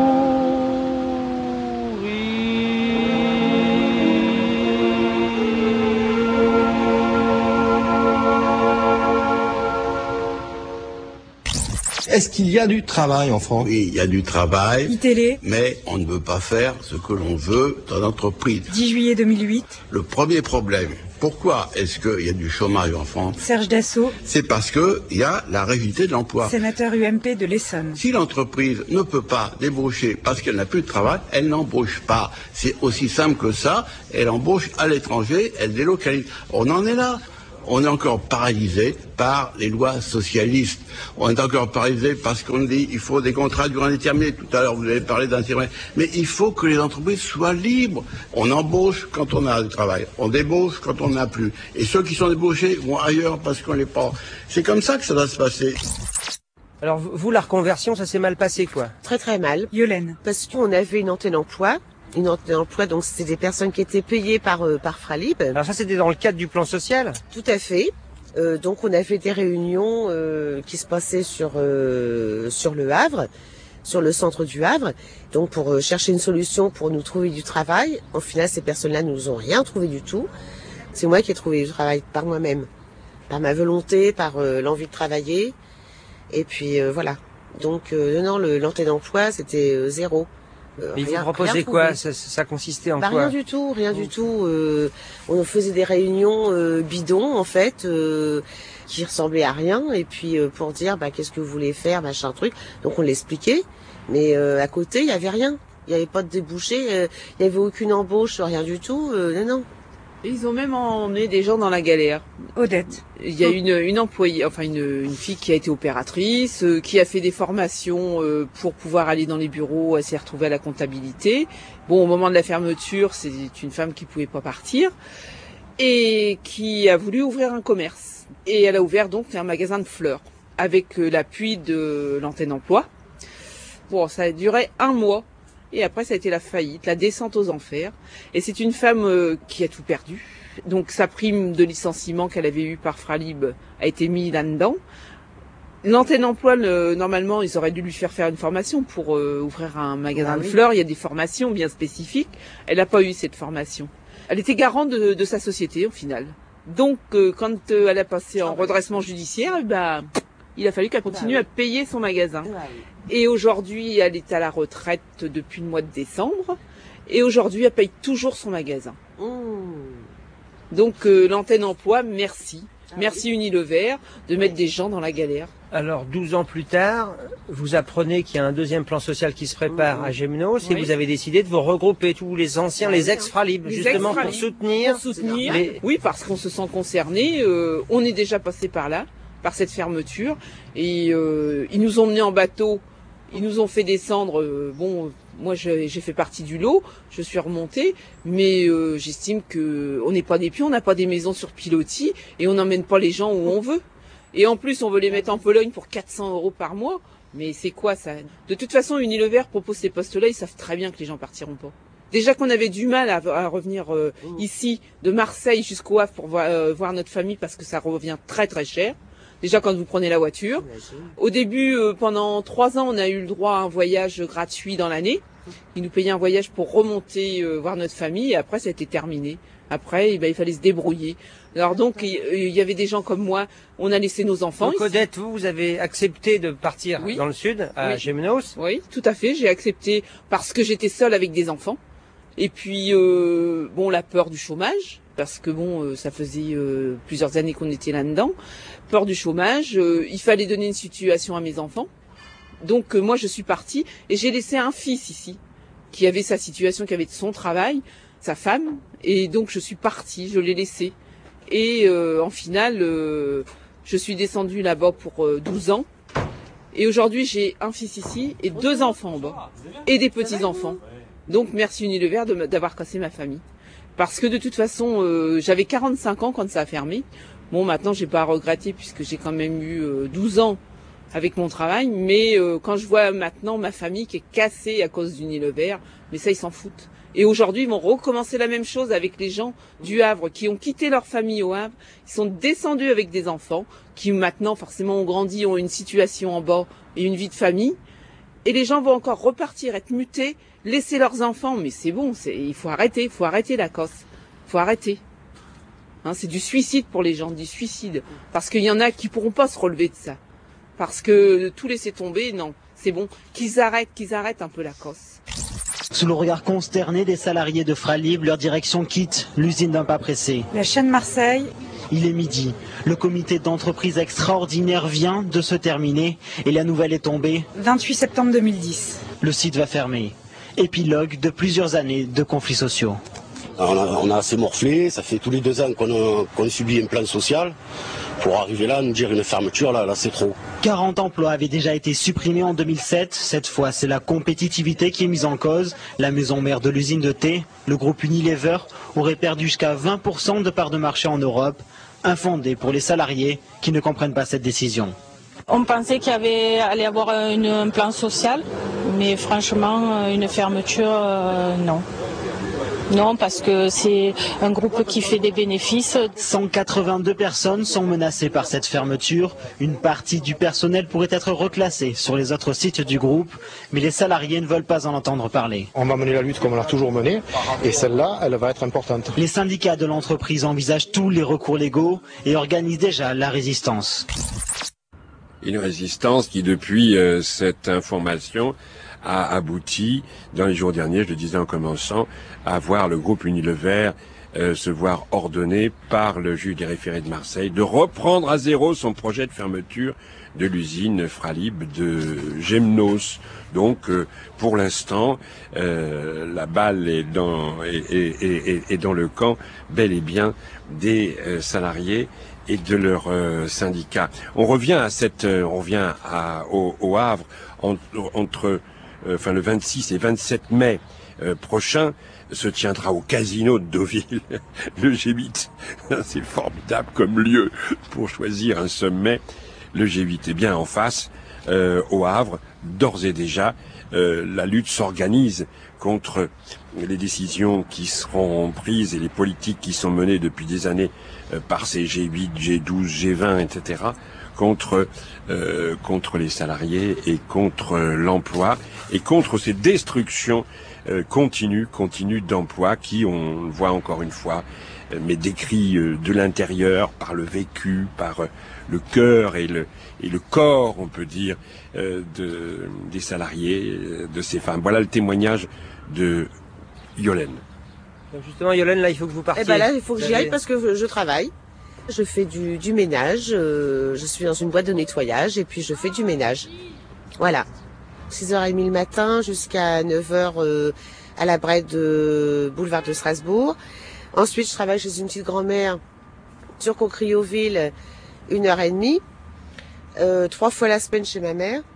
Est-ce qu'il y a du travail en France? Oui, il y a du travail, I-Télé. Mais on ne veut pas faire ce que l'on veut dans l'entreprise. dix juillet deux mille huit. Le premier problème, pourquoi est-ce qu'il y a du chômage en France? Serge Dassault. C'est parce qu'il y a la rigidité de l'emploi. Sénateur U M P de l'Essonne. Si l'entreprise ne peut pas débaucher parce qu'elle n'a plus de travail, elle n'embauche pas. C'est aussi simple que ça. Elle embauche à l'étranger, elle délocalise. On en est là. On est encore paralysé par les lois socialistes. On est encore paralysé parce qu'on dit il faut des contrats durant déterminé. Tout à l'heure, vous avez parlé d'intérim. Mais il faut que les entreprises soient libres. On embauche quand on a du travail. On débauche quand on n'a plus. Et ceux qui sont débauchés vont ailleurs parce qu'on les prend. C'est comme ça que ça doit se passer. Alors, vous, la reconversion, ça s'est mal passé, quoi? Très très mal. Yolène. Parce qu'on avait une antenne emploi. Une antenne d'emploi, donc c'était des personnes qui étaient payées par euh, par Fralib. Alors ça, c'était dans le cadre du plan social? Tout à fait. Euh, donc on avait des réunions euh, qui se passaient sur euh, sur le Havre, sur le centre du Havre, donc pour euh, chercher une solution pour nous trouver du travail. Au final, ces personnes-là nous ont rien trouvé du tout. C'est moi qui ai trouvé du travail par moi-même, par ma volonté, par euh, l'envie de travailler. Et puis euh, voilà. Donc euh, non, le, l'antenne d'emploi, c'était euh, zéro. Euh, Mais rien, vous proposez quoi? ça, ça consistait en bah, quoi? Rien du tout, rien du tout. Euh, on faisait des réunions euh, bidons en fait, euh, qui ressemblaient à rien. Et puis euh, pour dire bah qu'est-ce que vous voulez faire, machin truc. Donc on l'expliquait. Mais euh, à côté il y avait rien. Il y avait pas de débouché. Euh, il y avait aucune embauche, rien du tout. Euh, non non. Ils ont même emmené des gens dans la galère. Odette. Il y a une, une employée, enfin une, une fille qui a été opératrice, euh, qui a fait des formations euh, pour pouvoir aller dans les bureaux, elle s'est retrouvée à la comptabilité. Bon, au moment de la fermeture, c'est une femme qui pouvait pas partir et qui a voulu ouvrir un commerce. Et elle a ouvert donc un magasin de fleurs avec euh, l'appui de l'antenne emploi. Bon, ça a duré un mois. Et après, ça a été la faillite, la descente aux enfers. Et c'est une femme euh, qui a tout perdu. Donc sa prime de licenciement qu'elle avait eue par Fralib a été mise là-dedans. L'antenne emploi, le, normalement, ils auraient dû lui faire faire une formation pour euh, ouvrir un magasin ah, de oui. fleurs. Il y a des formations bien spécifiques. Elle n'a pas eu cette formation. Elle était garante de, de sa société, au final. Donc, euh, quand euh, elle a passé en redressement judiciaire, bah, il a fallu qu'elle continue bah, oui. à payer son magasin. Bah, oui. Et aujourd'hui, elle est à la retraite depuis le mois de décembre. Et aujourd'hui, elle paye toujours son magasin. Mmh. Donc euh, l'antenne emploi, merci. Ah, merci oui. Unilever de mettre des gens dans la galère. Alors, douze ans plus tard, vous apprenez qu'il y a un deuxième plan social qui se prépare mmh. à Gémenos oui. et vous avez décidé de vous regrouper tous les anciens, les ex-Fralib, justement ex pour soutenir. Pour soutenir. Les... Oui, parce qu'on se sent concerné. Euh, on est déjà passé par là, par cette fermeture. Et euh, ils nous ont menés en bateau, ils nous ont fait descendre. Euh, bon, moi j'ai fait partie du lot, je suis remontée, mais euh, j'estime que on n'est pas des pions, on n'a pas des maisons sur pilotis et on n'emmène pas les gens où on veut. Et en plus, on veut les mettre en Pologne pour quatre cents euros par mois. Mais c'est quoi ça? De toute façon, Unilever propose ces postes-là, ils savent très bien que les gens partiront pas. Déjà qu'on avait du mal à, à revenir euh, mmh. ici, de Marseille jusqu'au Havre pour voir, euh, voir notre famille parce que ça revient très très cher. Déjà quand vous prenez la voiture. Au début, euh, pendant trois ans, on a eu le droit à un voyage gratuit dans l'année. Ils nous payaient un voyage pour remonter euh, voir notre famille et après ça a été terminé. Après, eh ben, il fallait se débrouiller. Alors donc, il, il y avait des gens comme moi, on a laissé nos enfants. Donc, Odette, vous, vous avez accepté de partir oui. dans le sud, à oui. Gémenos? Oui, tout à fait. J'ai accepté parce que j'étais seule avec des enfants. Et puis, euh, bon, la peur du chômage, parce que bon, euh, ça faisait euh, plusieurs années qu'on était là-dedans. Peur du chômage, euh, il fallait donner une situation à mes enfants. Donc, euh, moi, je suis partie et j'ai laissé un fils ici, qui avait sa situation, qui avait son travail, sa femme. Et donc, je suis partie, je l'ai laissé. Et euh, en finale, euh, je suis descendue là-bas pour euh, douze ans. Et aujourd'hui, j'ai un fils ici et deux enfants en bas. Et des petits-enfants. Donc, merci Unilever d'avoir cassé ma famille. Parce que de toute façon, euh, j'avais quarante-cinq ans quand ça a fermé. Bon, maintenant, j'ai pas à regretter puisque j'ai quand même eu euh, douze ans avec mon travail. Mais euh, quand je vois maintenant ma famille qui est cassée à cause d'Unilever, mais ça, ils s'en foutent. Et aujourd'hui, ils vont recommencer la même chose avec les gens du Havre qui ont quitté leur famille au Havre. Ils sont descendus avec des enfants qui maintenant, forcément, ont grandi, ont une situation en bas et une vie de famille. Et les gens vont encore repartir, être mutés, laisser leurs enfants. Mais c'est bon, c'est, il faut arrêter, il faut arrêter la cosse. Il faut arrêter. Hein, c'est du suicide pour les gens, du suicide. Parce qu'il y en a qui pourront pas se relever de ça. Parce que tout laisser tomber, non. C'est bon. Qu'ils arrêtent, qu'ils arrêtent un peu la cosse. Sous le regard consterné des salariés de Fralib, leur direction quitte l'usine d'un pas pressé. La chaîne Marseille. Il est midi. Le comité d'entreprise extraordinaire vient de se terminer et la nouvelle est tombée. vingt-huit septembre deux mille dix. Le site va fermer. Épilogue de plusieurs années de conflits sociaux. On a, on a assez morflé, ça fait tous les deux ans qu'on qu'on subit un plan social. Pour arriver là, nous dire une fermeture, là, là c'est trop. quarante emplois avaient déjà été supprimés en deux mille sept. Cette fois, c'est la compétitivité qui est mise en cause. La maison mère de l'usine de thé, le groupe Unilever, aurait perdu jusqu'à vingt pour cent de parts de marché en Europe. Infondé pour les salariés qui ne comprennent pas cette décision. On pensait qu'il y avait, allait y avoir une, un plan social, mais franchement, une fermeture, euh, non. Non, parce que c'est un groupe qui fait des bénéfices. cent quatre-vingt-deux personnes sont menacées par cette fermeture. Une partie du personnel pourrait être reclassée sur les autres sites du groupe, mais les salariés ne veulent pas en entendre parler. On va mener la lutte comme on l'a toujours menée, et celle-là, elle va être importante. Les syndicats de l'entreprise envisagent tous les recours légaux et organisent déjà la résistance. Une résistance qui, depuis euh, cette information, a abouti, dans les jours derniers, je le disais en commençant, à voir le groupe Unilever euh, se voir ordonné par le juge des référés de Marseille de reprendre à zéro son projet de fermeture de l'usine Fralib de Gémenos. Donc, euh, pour l'instant, euh, la balle est dans, est, est, est, est dans le camp, bel et bien, des euh, salariés et de leurs euh, syndicats. On revient à cette, euh, on revient à, au, au Havre en, entre euh, enfin le vingt-six et vingt-sept mai euh, prochain se tiendra au casino de Deauville le G huit. C'est formidable comme lieu pour choisir un sommet. Le G huit est bien en face, euh, au Havre, d'ores et déjà, euh, la lutte s'organise contre les décisions qui seront prises et les politiques qui sont menées depuis des années euh, par ces G huit, G douze, G vingt, et cetera, contre euh, contre les salariés et contre euh, l'emploi et contre ces destructions euh, continues, continues d'emplois qui, on le voit encore une fois, mais décrit de l'intérieur, par le vécu, par le cœur et le, et le corps, on peut dire, de, des salariés, de ces femmes. Voilà le témoignage de Yolène. Donc justement, Yolène, là, il faut que vous partiez. Eh ben là, il faut que j'y aille parce que je travaille. Je fais du, du ménage, euh, je suis dans une boîte de nettoyage et puis je fais du ménage. Voilà. six heures trente le matin jusqu'à neuf heures euh, à la Brette de boulevard de Strasbourg. Ensuite, je travaille chez une petite grand-mère sur Cocrioville, une heure et demie. Euh, trois fois la semaine chez ma mère.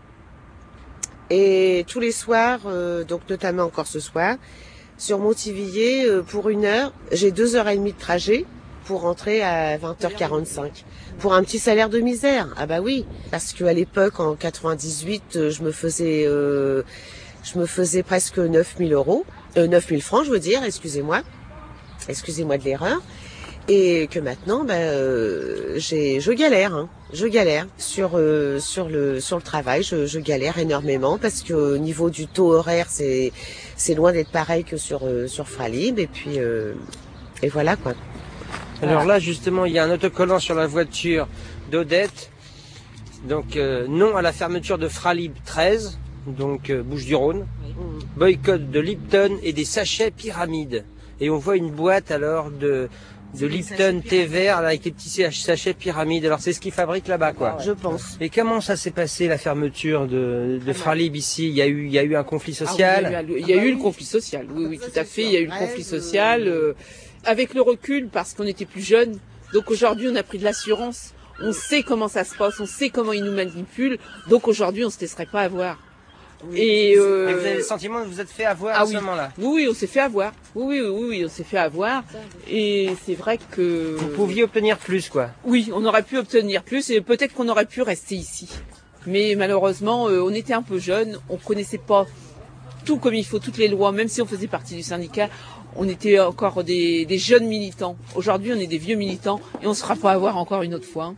Et tous les soirs, euh, donc notamment encore ce soir, sur Montivilliers, euh, pour une heure, j'ai deux heures et demie de trajet pour rentrer à vingt heures quarante-cinq. Pour un petit salaire de misère. Ah bah oui. Parce qu'à l'époque, en quatre-vingt-dix-huit, je me faisais, euh, je me faisais presque neuf mille euros. Euh, neuf mille francs, je veux dire, excusez-moi. Excusez-moi de l'erreur. Et que maintenant, ben, euh, j'ai, je galère, hein. Je galère sur euh, sur le sur le travail. Je, je galère énormément parce que au niveau du taux horaire, c'est c'est loin d'être pareil que sur euh, sur Fralib. Et puis euh, et voilà quoi. Alors là, justement, il y a un autocollant sur la voiture d'Odette. Donc, euh, non à la fermeture de Fralib treize, donc euh, Bouches-du-Rhône. Oui. Boycott de Lipton et des sachets pyramides. Et on voit une boîte alors de, de Lipton thé vert avec des petits sachets pyramides. Alors, c'est ce qu'ils fabriquent là-bas, quoi. Je pense. Et comment ça s'est passé, la fermeture de, de Fralib ici? Il y a eu, il y a eu un conflit social? Ah oui, il y a eu, il y a eu le conflit social, oui, oui, tout à fait. Il y a eu le conflit social. Euh, Avec le recul, parce qu'on était plus jeunes, donc aujourd'hui on a pris de l'assurance, on sait comment ça se passe, on sait comment ils nous manipulent, donc aujourd'hui on ne se laisserait pas avoir. Oui. Et, euh... Et vous avez le sentiment de vous être fait avoir ah, à oui. ce moment-là? Oui, oui, on s'est fait avoir. Oui, oui, oui, oui, on s'est fait avoir. Et c'est vrai que... Vous pouviez obtenir plus, quoi? Oui, on aurait pu obtenir plus et peut-être qu'on aurait pu rester ici. Mais malheureusement, euh, on était un peu jeunes, on connaissait pas tout comme il faut, toutes les lois, même si on faisait partie du syndicat. On était encore des, des jeunes militants. Aujourd'hui, on est des vieux militants et on ne se fera pas avoir encore une autre fois.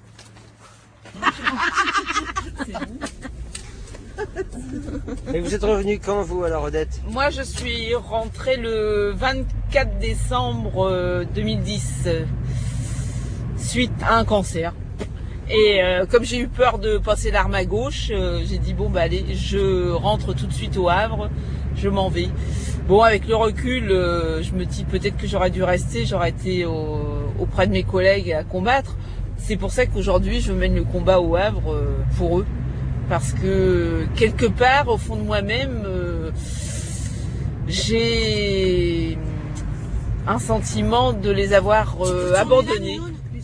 Et vous êtes revenu quand, vous, alors, Odette? Moi, je suis rentrée le vingt-quatre décembre deux mille dix, suite à un cancer. Et euh, comme j'ai eu peur de passer l'arme à gauche, euh, j'ai dit, bon, bah allez, je rentre tout de suite au Havre, je m'en vais. Bon, avec le recul, euh, je me dis peut-être que j'aurais dû rester, j'aurais été au, auprès de mes collègues à combattre. C'est pour ça qu'aujourd'hui, je mène le combat au Havre euh, pour eux. Parce que, quelque part, au fond de moi-même, euh, j'ai un sentiment de les avoir euh, abandonnés.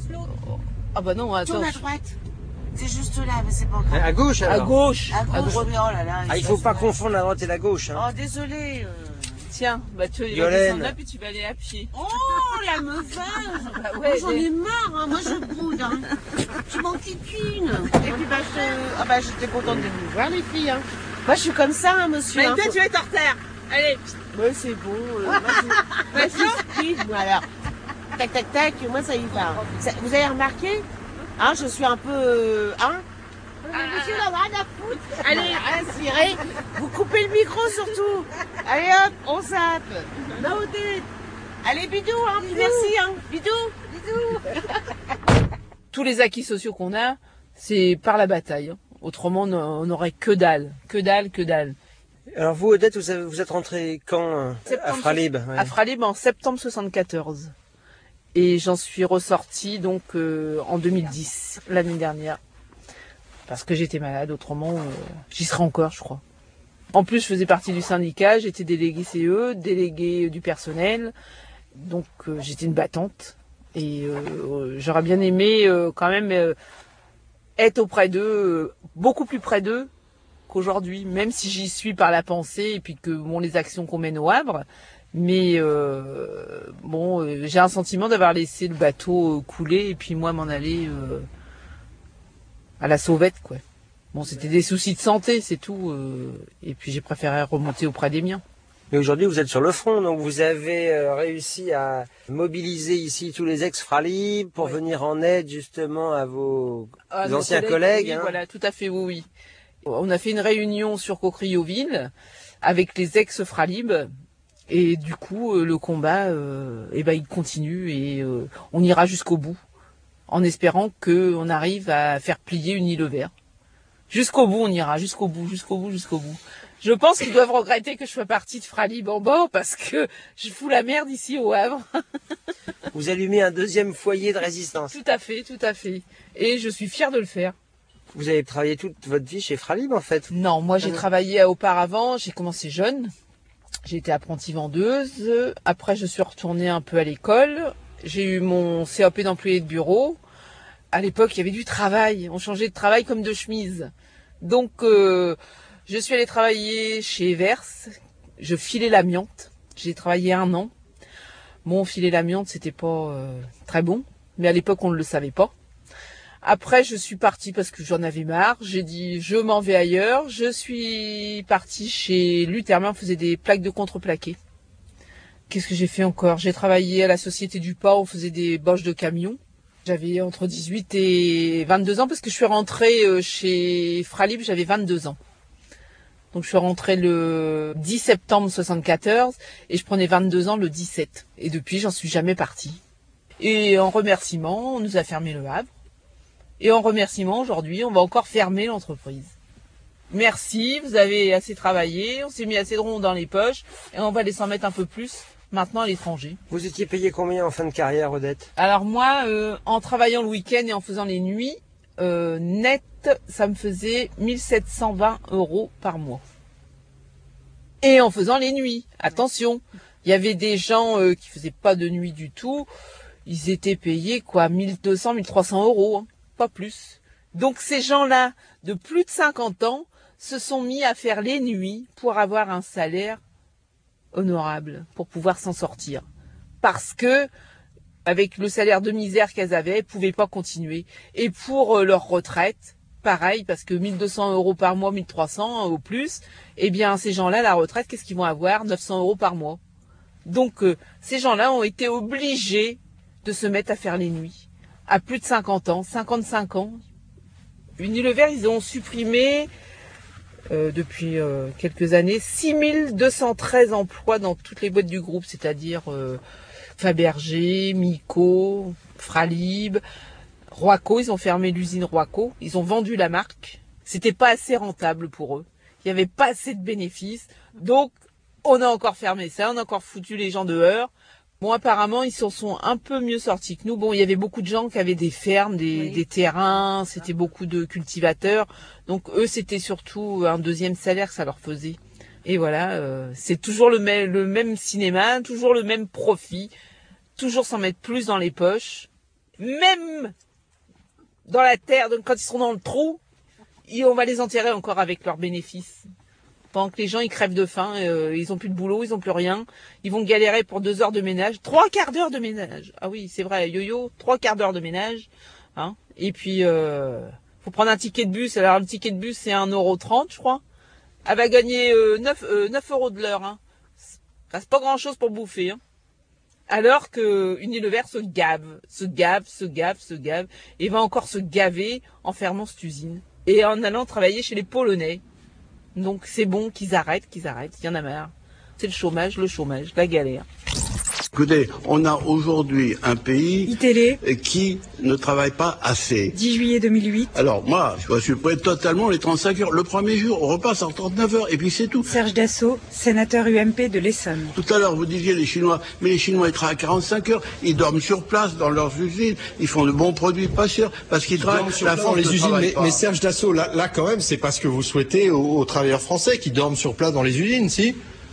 Ah bah non, attends. Tourne à droite. C'est juste là, mais c'est pas grave. À gauche, alors. À gauche. À gauche, à droite. oui, oh là là. Ah, il faut pas confondre la droite et la gauche. Hein. Oh, désolé. Euh... Tiens, bah tu vas Yolène. descendre là, puis tu vas aller à pied. Oh, la meuf. Bah Moi, ouais, j'en ai marre, hein. Moi, je boude. Hein. Tu m'en qu'une. Et puis, bah, je... ah, bah, j'étais contente de vous voir, les filles. Hein. Moi, je suis comme ça, hein, monsieur. Mais hein, toi, faut... tu vas être en retard. Allez. Ouais, c'est bon. Euh, moi, je... moi, je suis speed, moi, alors. Tac, tac, tac, moi, ça y va. Ça... Vous avez remarqué? Hein, je suis un peu... Euh... Hein ah, monsieur, on a rien à foutre. Allez, rien à cirer. Vous coupez le micro, surtout. Allez, hop, on zappe. Naudé. Allez, bidou, hein. Bisous. Merci, hein. Bidou. Bisous. Tous les acquis sociaux qu'on a, c'est par la bataille. Autrement, on n'aurait que dalle. Que dalle, que dalle. Alors vous, Odette, vous, avez, vous êtes rentrée quand à Fralib? Ouais. À Fralib en septembre soixante-quatorze. Et j'en suis ressortie donc euh, en deux mille dix, l'année dernière. Parce que j'étais malade, autrement, euh, j'y serais encore, je crois. En plus, je faisais partie du syndicat, j'étais déléguée C E, déléguée du personnel. Donc, euh, j'étais une battante. Et euh, j'aurais bien aimé euh, quand même euh, être auprès d'eux, euh, beaucoup plus près d'eux qu'aujourd'hui. Même si j'y suis par la pensée et puis que bon, les actions qu'on mène au Havre. Mais euh, bon, euh, j'ai un sentiment d'avoir laissé le bateau euh, couler et puis moi m'en aller... Euh, à la sauvette, quoi. Bon, c'était des soucis de santé, c'est tout. Euh, et puis j'ai préféré remonter auprès des miens. Mais aujourd'hui, vous êtes sur le front, donc vous avez euh, réussi à mobiliser ici tous les ex-Fralib pour ouais. venir en aide justement à vos ah, anciens collègues. collègues oui, hein. Voilà, tout à fait, oui, oui. On a fait une réunion sur Cocrioville avec les ex-Fralib Et du coup, euh, le combat, euh, eh ben, il continue et euh, on ira jusqu'au bout, en espérant qu'on arrive à faire plier Unilever. Jusqu'au bout, on ira, jusqu'au bout, jusqu'au bout, jusqu'au bout. Je pense qu'ils doivent regretter que je sois partie de Fralib en bord parce que je fous la merde ici au Havre. Vous allumez un deuxième foyer de résistance. Tout à fait, tout à fait. Et je suis fière de le faire. Vous avez travaillé toute votre vie chez Fralib en fait? Non, moi j'ai Ah non. travaillé auparavant, j'ai commencé jeune. J'ai été apprentie vendeuse. Après, je suis retournée un peu à l'école. J'ai eu mon C A P d'employé de bureau. À l'époque, il y avait du travail. On changeait de travail comme de chemise. Donc, euh, je suis allée travailler chez Evers. Je filais l'amiante. J'ai travaillé un an. Bon, filer l'amiante, c'était pas euh, très bon. Mais à l'époque, on ne le savait pas. Après, je suis partie parce que j'en avais marre. J'ai dit, je m'en vais ailleurs. Je suis partie chez Luthermin, on faisait des plaques de contreplaqué. Qu'est-ce que j'ai fait encore? J'ai travaillé à la Société du Pas, on faisait des boches de camions. J'avais entre dix-huit et vingt-deux ans parce que je suis rentrée chez Fralib, j'avais vingt-deux ans. Donc je suis rentrée le dix septembre soixante-quatorze et je prenais vingt-deux ans le dix-sept. Et depuis, j'en suis jamais partie. Et en remerciement, on nous a fermé le Havre. Et en remerciement, aujourd'hui, on va encore fermer l'entreprise. Merci, vous avez assez travaillé, on s'est mis assez de ronds dans les poches, et on va les s'en mettre un peu plus maintenant à l'étranger. Vous étiez payé combien en fin de carrière, Odette? Alors moi, euh, en travaillant le week-end et en faisant les nuits, euh, net, ça me faisait mille sept cent vingt euros par mois. Et en faisant les nuits, attention, il y avait des gens euh, qui faisaient pas de nuit du tout, ils étaient payés quoi, mille deux cents, mille trois cents euros, hein. Pas plus. Donc ces gens-là, de plus de cinquante ans, se sont mis à faire les nuits pour avoir un salaire honorable, pour pouvoir s'en sortir. Parce que, avec le salaire de misère qu'elles avaient, elles pouvaient pas continuer. Et pour leur retraite, pareil, parce que mille deux cents euros par mois, mille trois cents au plus, eh bien ces gens-là, la retraite, qu'est-ce qu'ils vont avoir? neuf cents euros par mois. Donc euh, ces gens-là ont été obligés de se mettre à faire les nuits. À plus de cinquante ans, cinquante-cinq ans. Unilever, ils ont supprimé euh, depuis euh, quelques années six mille deux cent treize emplois dans toutes les boîtes du groupe, c'est-à-dire euh, Fabergé, Mico, Fralib, Roaco. Ils ont fermé l'usine Roaco. Ils ont vendu la marque. C'était pas assez rentable pour eux. Il y avait pas assez de bénéfices. Donc, on a encore fermé ça. On a encore foutu les gens dehors. Bon, apparemment, ils s'en sont un peu mieux sortis que nous. Bon, il y avait beaucoup de gens qui avaient des fermes, des, oui. des terrains, c'était beaucoup de cultivateurs. Donc, eux, c'était surtout un deuxième salaire que ça leur faisait. Et voilà, euh, c'est toujours le même, le même cinéma, toujours le même profit, toujours s'en mettre plus dans les poches. Même dans la terre, donc quand ils seront dans le trou, on va les enterrer encore avec leurs bénéfices. Pendant que les gens ils crèvent de faim, euh, ils ont plus de boulot, ils ont plus rien, ils vont galérer pour deux heures de ménage, trois quarts d'heure de ménage. Ah oui, c'est vrai, yo-yo, trois quarts d'heure de ménage, hein. Et puis euh, faut prendre un ticket de bus. Alors le ticket de bus c'est un euro trente, je crois. Elle va gagner euh, neuf euros de l'heure, hein. C'est pas grand chose pour bouffer, hein. Alors que Unilever se gave, se gave, se gave, se gave, et va encore se gaver en fermant cette usine et en allant travailler chez les Polonais. Donc c'est bon qu'ils arrêtent, qu'ils arrêtent, il y en a marre. C'est le chômage, le chômage, la galère. Écoutez, on a aujourd'hui un pays I-Télé qui ne travaille pas assez. dix juillet deux mille huit. Alors moi, je suis prêt totalement les trente-cinq heures. Le premier jour, on repasse en trente-neuf heures et puis c'est tout. Serge Dassault, sénateur U M P de l'Essonne. Tout à l'heure, vous disiez les Chinois, mais les Chinois ils travaillent à quarante-cinq heures, ils dorment sur place dans leurs usines, ils font de bons produits pas chers parce qu'ils travaillent sur la France les usines. Mais, pas. mais Serge Dassault, là, là quand même, c'est parce que vous souhaitez aux, aux travailleurs français qui dorment sur place dans les usines, si?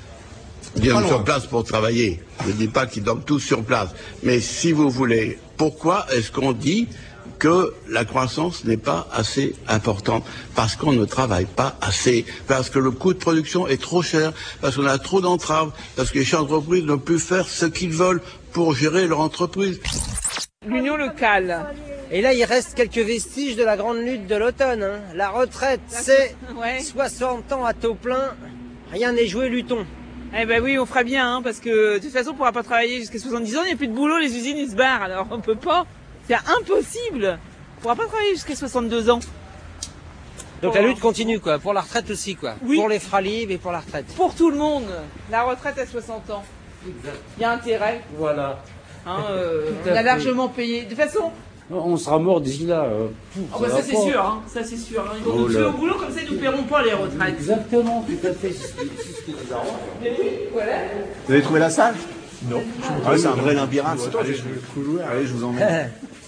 Ils dorment sur place pour travailler. Je ne dis pas qu'ils dorment tous sur place. Mais si vous voulez, pourquoi est-ce qu'on dit que la croissance n'est pas assez importante? Parce qu'on ne travaille pas assez. Parce que le coût de production est trop cher. Parce qu'on a trop d'entraves. Parce que les chefs d'entreprise ne peuvent plus faire ce qu'ils veulent pour gérer leur entreprise. L'union locale. Et là, il reste quelques vestiges de la grande lutte de l'automne, hein. La retraite, c'est ouais. soixante ans à taux plein. Rien n'est joué, luttons. Eh ben oui, on fera bien, hein, parce que de toute façon, on pourra pas travailler jusqu'à soixante-dix ans, il n'y a plus de boulot, les usines, ils se barrent, alors on peut pas. C'est impossible. On pourra pas travailler jusqu'à soixante-deux ans. Donc la lutte continue, quoi. Pour la retraite aussi, quoi. Oui. Pour les Fralib et pour la retraite. Pour tout le monde, la retraite à soixante ans. Il y a intérêt. Voilà. Hein, euh, Tout à on a fait. largement payé. De toute façon, On sera mort d'ici là. euh, oh bah ça c'est sûr, hein. Ça c'est sûr. Hein. Ils vont Oh nous tuer là. au boulot comme ça ils nous paieront pas les retraites. Exactement, tout à fait. C'est ce qui c'est ce qui nous arrange. Mais oui, voilà. Vous avez trouvé la salle? Non. Ah, c'est un vrai labyrinthe. Allez, je Allez, je vous emmène.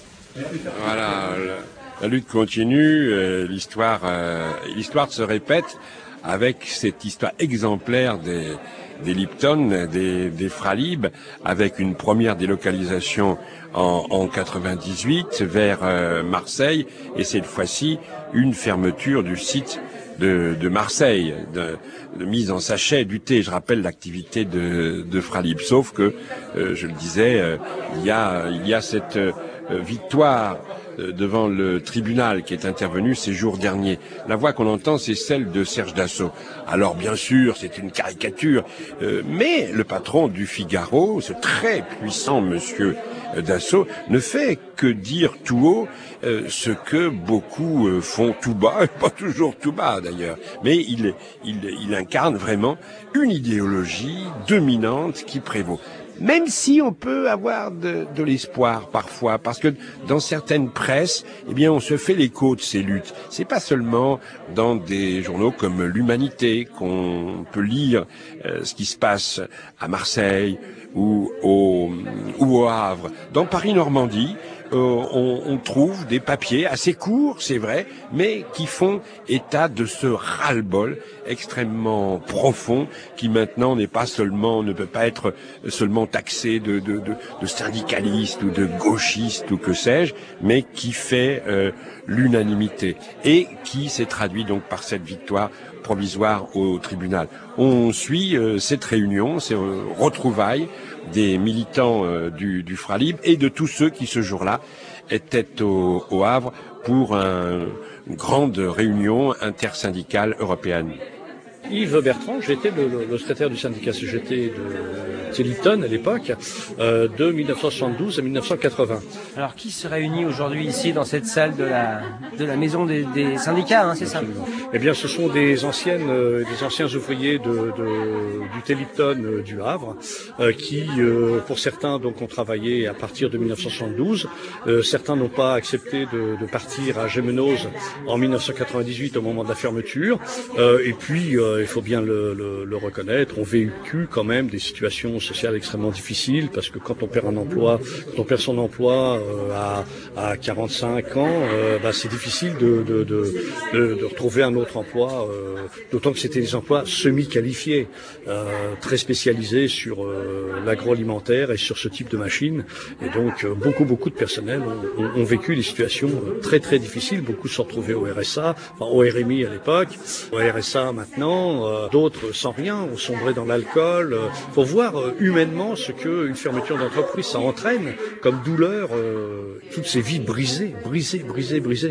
Voilà, la, la lutte continue, euh, l'histoire, euh, l'histoire se répète avec cette histoire exemplaire des, des Lipton, des, des Fralib, avec une première délocalisation en, en quatre-vingt-dix-huit vers euh, Marseille, et cette fois-ci une fermeture du site de, de Marseille, de, de mise en sachet du thé. Je rappelle l'activité de, de Fralib, sauf que, euh, je le disais, euh, il y a, il y a cette euh, victoire euh, devant le tribunal qui est intervenu ces jours derniers. La voix qu'on entend, c'est celle de Serge Dassault. Alors bien sûr, c'est une caricature, euh, mais le patron du Figaro, ce très puissant monsieur Dassault, ne fait que dire tout haut euh, ce que beaucoup euh, font tout bas, et pas toujours tout bas d'ailleurs. Mais il, il, il incarne vraiment une idéologie dominante qui prévaut. Même si on peut avoir de, de l'espoir parfois, parce que dans certaines presses, eh bien, on se fait l'écho de ces luttes. C'est pas seulement dans des journaux comme l'Humanité qu'on peut lire euh, ce qui se passe à Marseille ou au, ou au Havre. Dans Paris-Normandie, euh, on, on trouve des papiers assez courts, c'est vrai, mais qui font état de ce ras-le-bol extrêmement profond qui maintenant n'est pas seulement, ne peut pas être seulement taxé de, de, de, de syndicaliste ou de gauchiste ou que sais-je, mais qui fait euh, l'unanimité et qui s'est traduit donc par cette victoire provisoire au tribunal. On suit euh, cette réunion, ces euh, retrouvailles des militants euh, du, du Fralib et de tous ceux qui ce jour-là étaient au, au Havre pour un, une grande réunion intersyndicale européenne. Yves Bertrand, j'étais le, le, le secrétaire du syndicat C G T de Lipton à l'époque, euh, de mille neuf cent soixante-douze à mille neuf cent quatre-vingts. Alors qui se réunit aujourd'hui ici dans cette salle de la, de la maison des, des syndicats, hein, c'est ça? Eh bien, ce sont des anciennes, euh, des anciens ouvriers de, de, du T Lipton euh, du Havre, euh, qui, euh, pour certains, donc, ont travaillé à partir de mille neuf cent soixante-douze. Euh, certains n'ont pas accepté de, de partir à Gémenos en mille neuf cent quatre-vingt-dix-huit au moment de la fermeture. Euh, et puis, euh, il faut bien le, le, le reconnaître, ont vécu quand même des situations sociales extrêmement difficiles, parce que quand on perd un emploi, quand on perd son emploi euh, à, à quarante-cinq ans, euh, bah, c'est difficile de, de, de, de, de retrouver un autre emploi, euh, d'autant que c'était des emplois semi-qualifiés, euh, très spécialisés sur euh, l'agroalimentaire et sur ce type de machines. Et donc euh, beaucoup beaucoup de personnel ont, ont, ont vécu des situations très très difficiles. Beaucoup se sont retrouvés au R S A, enfin au R M I à l'époque, au R S A maintenant. Euh, d'autres sans rien, ont sombré dans l'alcool. Euh, faut voir euh, humainement ce que une fermeture d'entreprise ça entraîne comme douleur, euh, toutes ces vies brisées, brisées, brisées, brisées.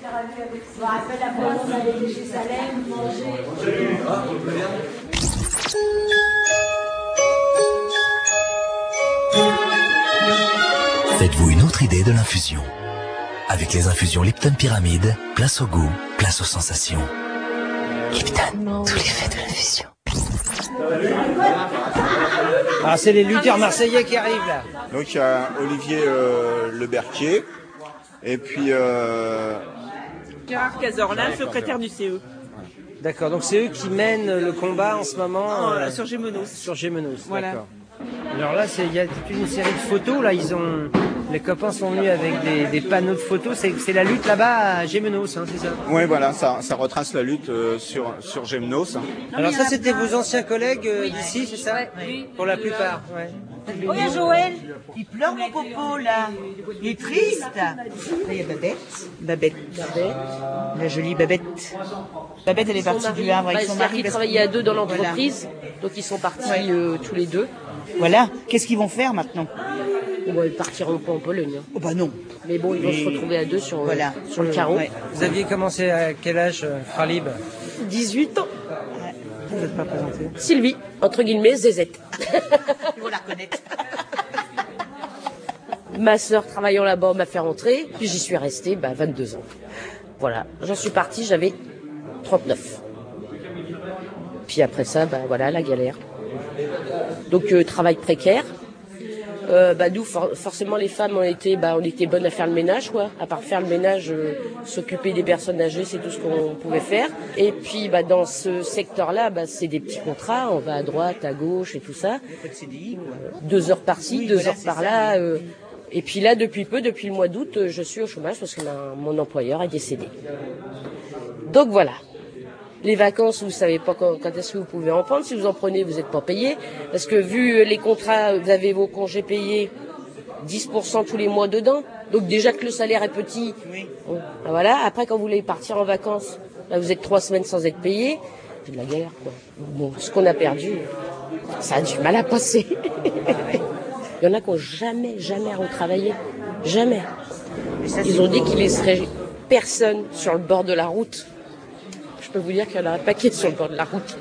Faites-vous une autre idée de l'infusion. Avec les infusions Lipton Pyramide, place au goût, place aux sensations. Lipton, tous les faits de l'infusion. Ah, c'est les lutteurs marseillais qui arrivent là. Donc il y a Olivier euh, Leberquier et puis euh... Gérard Cazorlin, secrétaire du C E. D'accord, donc c'est eux qui mènent le combat en ce moment euh, euh, sur Gémenos. Sur Gémenos, voilà. D'accord. Alors là, il y a toute une série de photos. Là, ils ont, les copains sont venus avec des, des panneaux de photos. C'est, c'est la lutte là-bas à Gémenos, hein, c'est ça? Oui, voilà, ça, ça retrace la lutte euh, sur sur Gémenos. Alors ça, c'était vos anciens collègues euh, d'ici, c'est ça? Oui. Pour la plupart. Ouais. Oh, il y a Joël, il pleure mon coco là, il est triste. Là, il y a Babette, Babette, Babette, la jolie Babette. Babette, elle est partie du Havre avec son mari. Ils travaillaient à deux dans l'entreprise, voilà. Donc ils sont partis ouais. euh, tous les deux. Voilà, qu'est-ce qu'ils vont faire maintenant? Oh, bah, ils partiront pas en Pologne. Hein. Oh bah non. Mais bon, ils vont Mais... se retrouver à deux sur, voilà. euh, sur le carreau. Ouais. Vous aviez commencé à quel âge, euh, Fralib? dix-huit ans. Ouais. Vous n'êtes pas présenté? Sylvie, entre guillemets, Zézette. Ils vont la reconnaître. Ma sœur travaillant là-bas m'a fait rentrer, puis j'y suis restée bah, vingt-deux ans. Voilà, j'en suis partie, j'avais trente-neuf. Puis après ça, bah, voilà, la galère. Donc euh, travail précaire. Euh, bah, nous, for- forcément, les femmes, on était, bah, on était bonnes à faire le ménage, quoi. À part faire le ménage, euh, s'occuper des personnes âgées, c'est tout ce qu'on pouvait faire. Et puis, bah, dans ce secteur-là, bah, c'est des petits contrats. On va à droite, à gauche et tout ça. Deux heures par-ci, Oui, deux voilà, heures c'est par-là. ça. euh, et puis là, depuis peu, depuis le mois d'août, euh, je suis au chômage parce que ma- mon employeur est décédé. Donc voilà. Les vacances, vous savez pas quand, quand est-ce que vous pouvez en prendre. Si vous en prenez, vous n'êtes pas payé. Parce que vu les contrats, vous avez vos congés payés dix pour cent tous les mois dedans. Donc déjà que le salaire est petit. Bon, ben voilà. Après, quand vous voulez partir en vacances, là, vous êtes trois semaines sans être payé. C'est de la galère, quoi. Bon, ce qu'on a perdu, ça a du mal à passer. Il y en a qui n'ont jamais, jamais retravaillé. Jamais. Ils ont dit qu'ils laisseraient personne sur le bord de la route. Je peux vous dire qu'il y en a un paquet sur le bord de la route.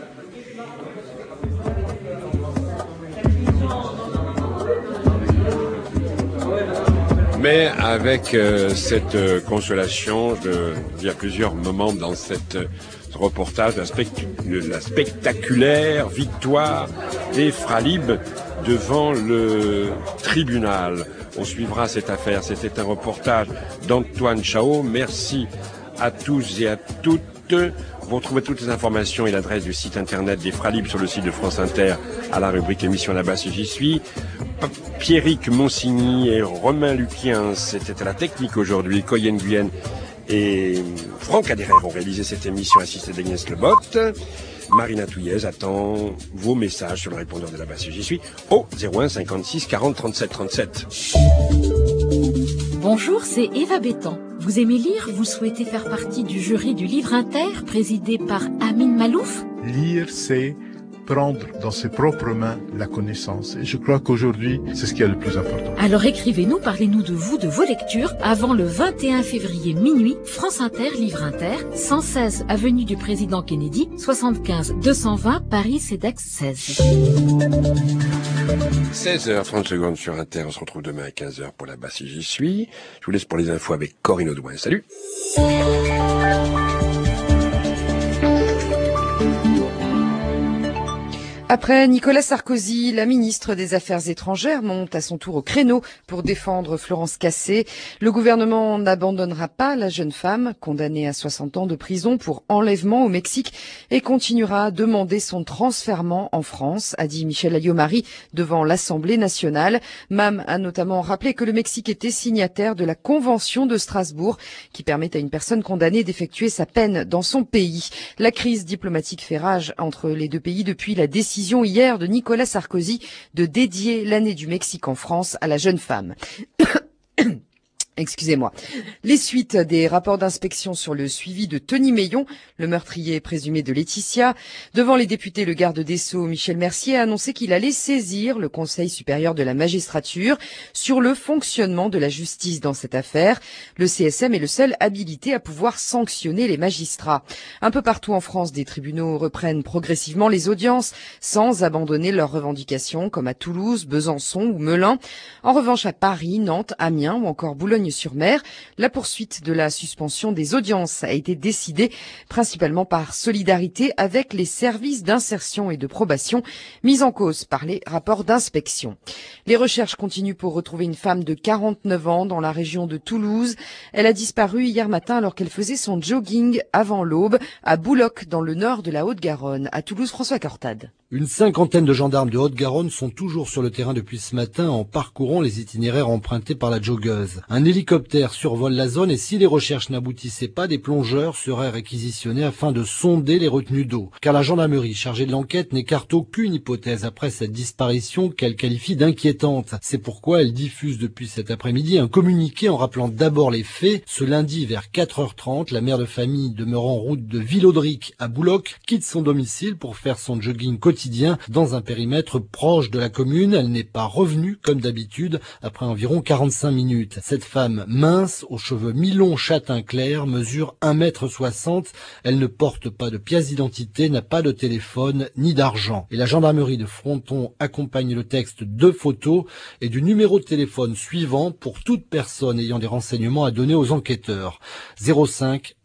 Mais avec euh, cette euh, consolation, je veux dire plusieurs moments dans cette, euh, ce reportage, la, spectu- la spectaculaire victoire des Fralib devant le tribunal. On suivra cette affaire. C'était un reportage d'Antoine Chao. Merci à tous et à toutes. Vous retrouvez toutes les informations et l'adresse du site internet des Fralib sur le site de France Inter à la rubrique émission là-bas si j'y suis. Pierrick Monsigny et Romain Luquien, c'était à la technique aujourd'hui. Coyen Guyenne et Franck Adhérer ont réalisé cette émission assistée d'Agnès Lebotte. Marina Touillez attend vos messages sur le répondeur de là-bas si j'y suis au zéro un cinquante-six quarante trente-sept trente-sept. Bonjour, c'est Eva Bétan. Vous aimez lire? Vous souhaitez faire partie du jury du Livre Inter, présidé par Amine Malouf? Lire, c'est prendre dans ses propres mains la connaissance. Et je crois qu'aujourd'hui, c'est ce qui est le plus important. Alors écrivez-nous, parlez-nous de vous, de vos lectures, avant le vingt et un février minuit, France Inter, Livre Inter, cent seize avenue du Président Kennedy, soixante-quinze deux cent vingt, Paris, CEDEX seize. seize heures trente secondes sur Inter, on se retrouve demain à quinze heures pour là-bas si j'y suis. Je vous laisse pour les infos avec Corinne Audouin. Salut! Après Nicolas Sarkozy, la ministre des Affaires étrangères monte à son tour au créneau pour défendre Florence Cassé. Le gouvernement n'abandonnera pas la jeune femme, condamnée à soixante ans de prison pour enlèvement au Mexique, et continuera à demander son transfèrement en France, a dit Michel Alliot-Marie devant l'Assemblée nationale. Mam a notamment rappelé que le Mexique était signataire de la Convention de Strasbourg, qui permet à une personne condamnée d'effectuer sa peine dans son pays. La crise diplomatique fait rage entre les deux pays depuis la décision hier de Nicolas Sarkozy de dédier l'année du Mexique en France à la jeune femme. Excusez-moi. Les suites des rapports d'inspection sur le suivi de Tony Meillon, le meurtrier présumé de Laetitia. Devant les députés, le garde des Sceaux, Michel Mercier, a annoncé qu'il allait saisir le Conseil supérieur de la magistrature sur le fonctionnement de la justice dans cette affaire. Le C S M est le seul habilité à pouvoir sanctionner les magistrats. Un peu partout en France, des tribunaux reprennent progressivement les audiences sans abandonner leurs revendications, comme à Toulouse, Besançon ou Melun. En revanche, à Paris, Nantes, Amiens ou encore Boulogne-sur-Mer, la poursuite de la suspension des audiences a été décidée principalement par solidarité avec les services d'insertion et de probation mis en cause par les rapports d'inspection. Les recherches continuent pour retrouver une femme de quarante-neuf ans dans la région de Toulouse. Elle a disparu hier matin alors qu'elle faisait son jogging avant l'aube à Bouloc dans le nord de la Haute-Garonne. À Toulouse, François Cortade. Une cinquantaine de gendarmes de Haute-Garonne sont toujours sur le terrain depuis ce matin en parcourant les itinéraires empruntés par la joggeuse. Un hélicoptère survole la zone et si les recherches n'aboutissaient pas, des plongeurs seraient réquisitionnés afin de sonder les retenues d'eau. Car la gendarmerie chargée de l'enquête n'écarte aucune hypothèse après cette disparition qu'elle qualifie d'inquiétante. C'est pourquoi elle diffuse depuis cet après-midi un communiqué en rappelant d'abord les faits. Ce lundi vers quatre heures trente, la mère de famille demeurant en route de Villaudric à Bouloc quitte son domicile pour faire son jogging quotidien dans un périmètre proche de la commune. Elle n'est pas revenue comme d'habitude après environ quarante-cinq minutes. Cette femme mince, aux cheveux mi-longs châtain clair, mesure un mètre soixante. Elle ne porte pas de pièce d'identité, n'a pas de téléphone ni d'argent. Et la gendarmerie de Fronton accompagne le texte de photos et du numéro de téléphone suivant pour toute personne ayant des renseignements à donner aux enquêteurs. zéro cinq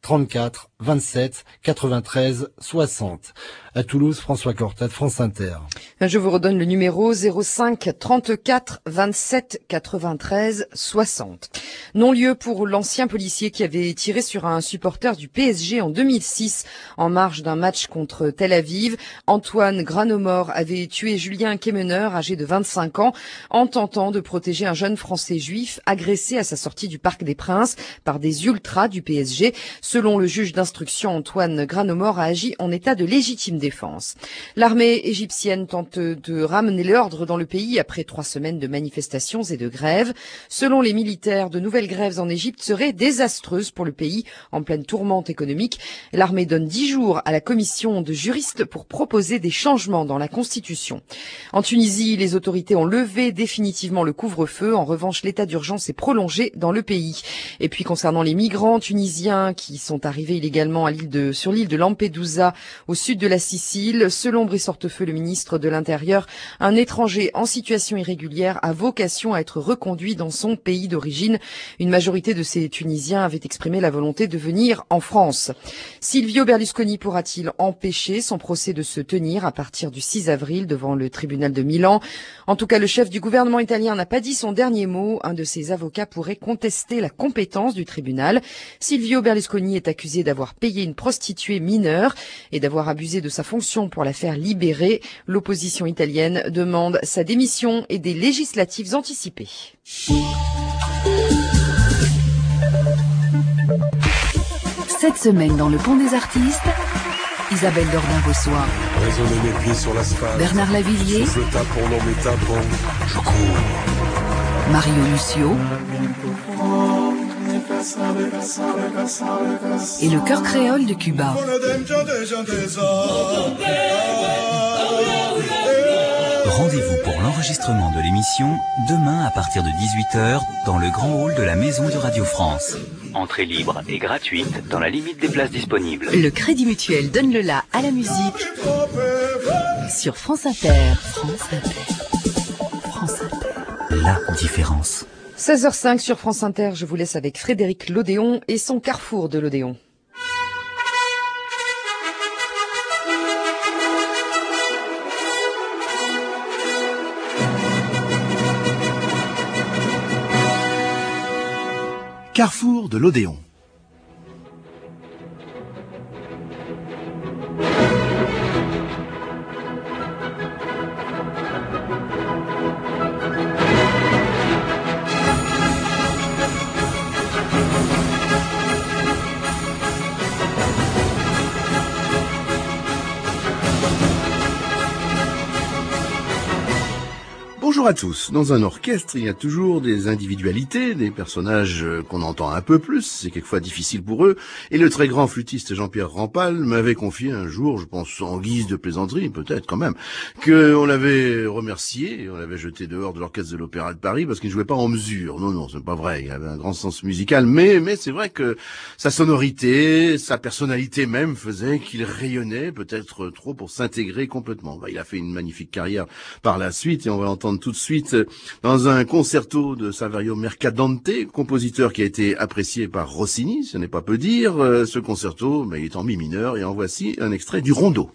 trente-quatre, vingt-sept, quatre-vingt-treize, soixante. À Toulouse, François Cortat, France Inter. Je vous redonne le numéro zéro cinq, trente-quatre, vingt-sept, quatre-vingt-treize, soixante. Non-lieu pour l'ancien policier qui avait tiré sur un supporter du P S G en deux mille six en marge d'un match contre Tel Aviv. Antoine Granomore avait tué Julien Kemener, âgé de vingt-cinq ans, en tentant de protéger un jeune Français juif agressé à sa sortie du Parc des Princes par des ultras du P S G. Selon le juge d'instruction, Antoine Granomore a agi en état de légitime défense. L'armée égyptienne tente de ramener l'ordre dans le pays après trois semaines de manifestations et de grèves. Selon les militaires, de nouvelles grèves en Égypte seraient désastreuses pour le pays en pleine tourmente économique. L'armée donne dix jours à la commission de juristes pour proposer des changements dans la Constitution. En Tunisie, les autorités ont levé définitivement le couvre-feu. En revanche, l'état d'urgence est prolongé dans le pays. Et puis, concernant les migrants tunisiens qui sont arrivés illégalement à l'île de, sur l'île de Lampedusa, au sud de la Sicile, selon Brice Hortefeux, le ministre de l'Intérieur, un étranger en situation irrégulière a vocation à être reconduit dans son pays d'origine. Une majorité de ces Tunisiens avait exprimé la volonté de venir en France. Silvio Berlusconi pourra-t-il empêcher son procès de se tenir à partir du six avril devant le tribunal de Milan? En tout cas, le chef du gouvernement italien n'a pas dit son dernier mot. Un de ses avocats pourrait contester la compétence du tribunal. Silvio Berlusconi est accusé d'avoir payé une prostituée mineure et d'avoir abusé de sa fonction pour la faire libérer. L'opposition italienne demande sa démission et des législatives anticipées. Cette semaine dans le Pont des Artistes, Isabelle Dordain reçoit Raisonner mes pieds sur l'asphalte. Bernard Lavillier. Souffle tapon, non mais tapon, je cours. Mario Lucio. Et le chœur créole de Cuba. Rendez-vous pour l'enregistrement de l'émission demain à partir de dix-huit heures dans le grand hall de la Maison de Radio France. Entrée libre et gratuite dans la limite des places disponibles. Le Crédit Mutuel donne le la à la musique sur France Inter. France Inter. France Inter. La différence. seize heures cinq sur France Inter, je vous laisse avec Frédéric Lodéon et son carrefour de l'Odéon. Carrefour de l'Odéon. Bonjour à tous. Dans un orchestre, il y a toujours des individualités, des personnages qu'on entend un peu plus, c'est quelquefois difficile pour eux, et le très grand flûtiste Jean-Pierre Rampal m'avait confié un jour, je pense en guise de plaisanterie, peut-être quand même, qu'on l'avait remercié, on l'avait jeté dehors de l'orchestre de l'Opéra de Paris parce qu'il ne jouait pas en mesure. Non, non, c'est pas vrai, il avait un grand sens musical, mais, mais c'est vrai que sa sonorité, sa personnalité même faisait qu'il rayonnait, peut-être trop pour s'intégrer complètement. Bah, il a fait une magnifique carrière par la suite, et on va l'entendre tout de suite dans un concerto de Saverio Mercadante, compositeur qui a été apprécié par Rossini, ce n'est pas peu dire. Ce concerto, bah, il est en mi mineur, et en voici un extrait du Rondo.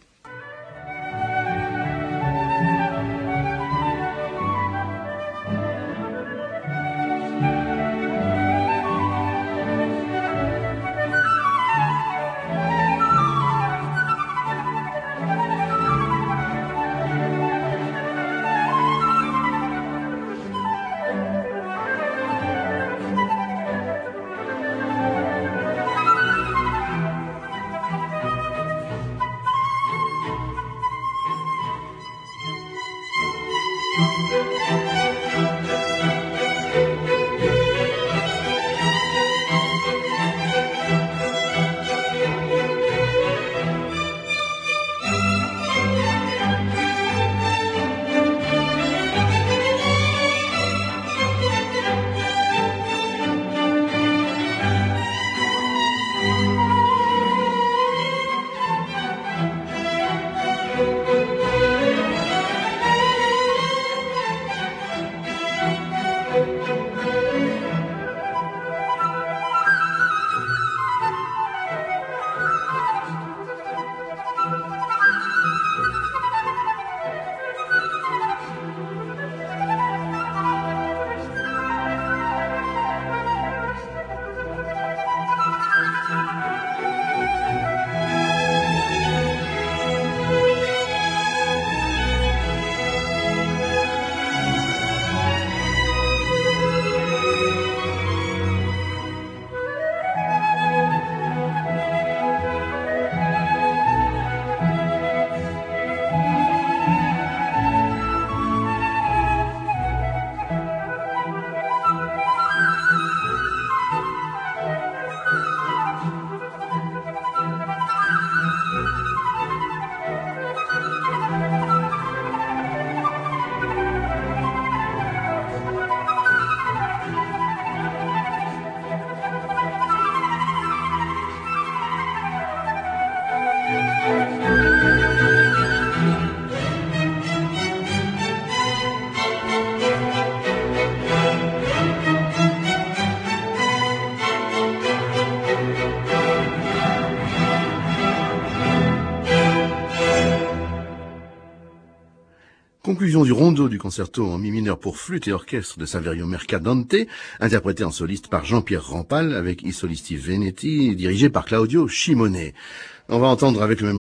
Conclusion du rondo du concerto en mi mineur pour flûte et orchestre de Saverio Mercadante, interprété en soliste par Jean-Pierre Rampal avec I Solisti Veneti, dirigé par Claudio Scimone. On va entendre avec le même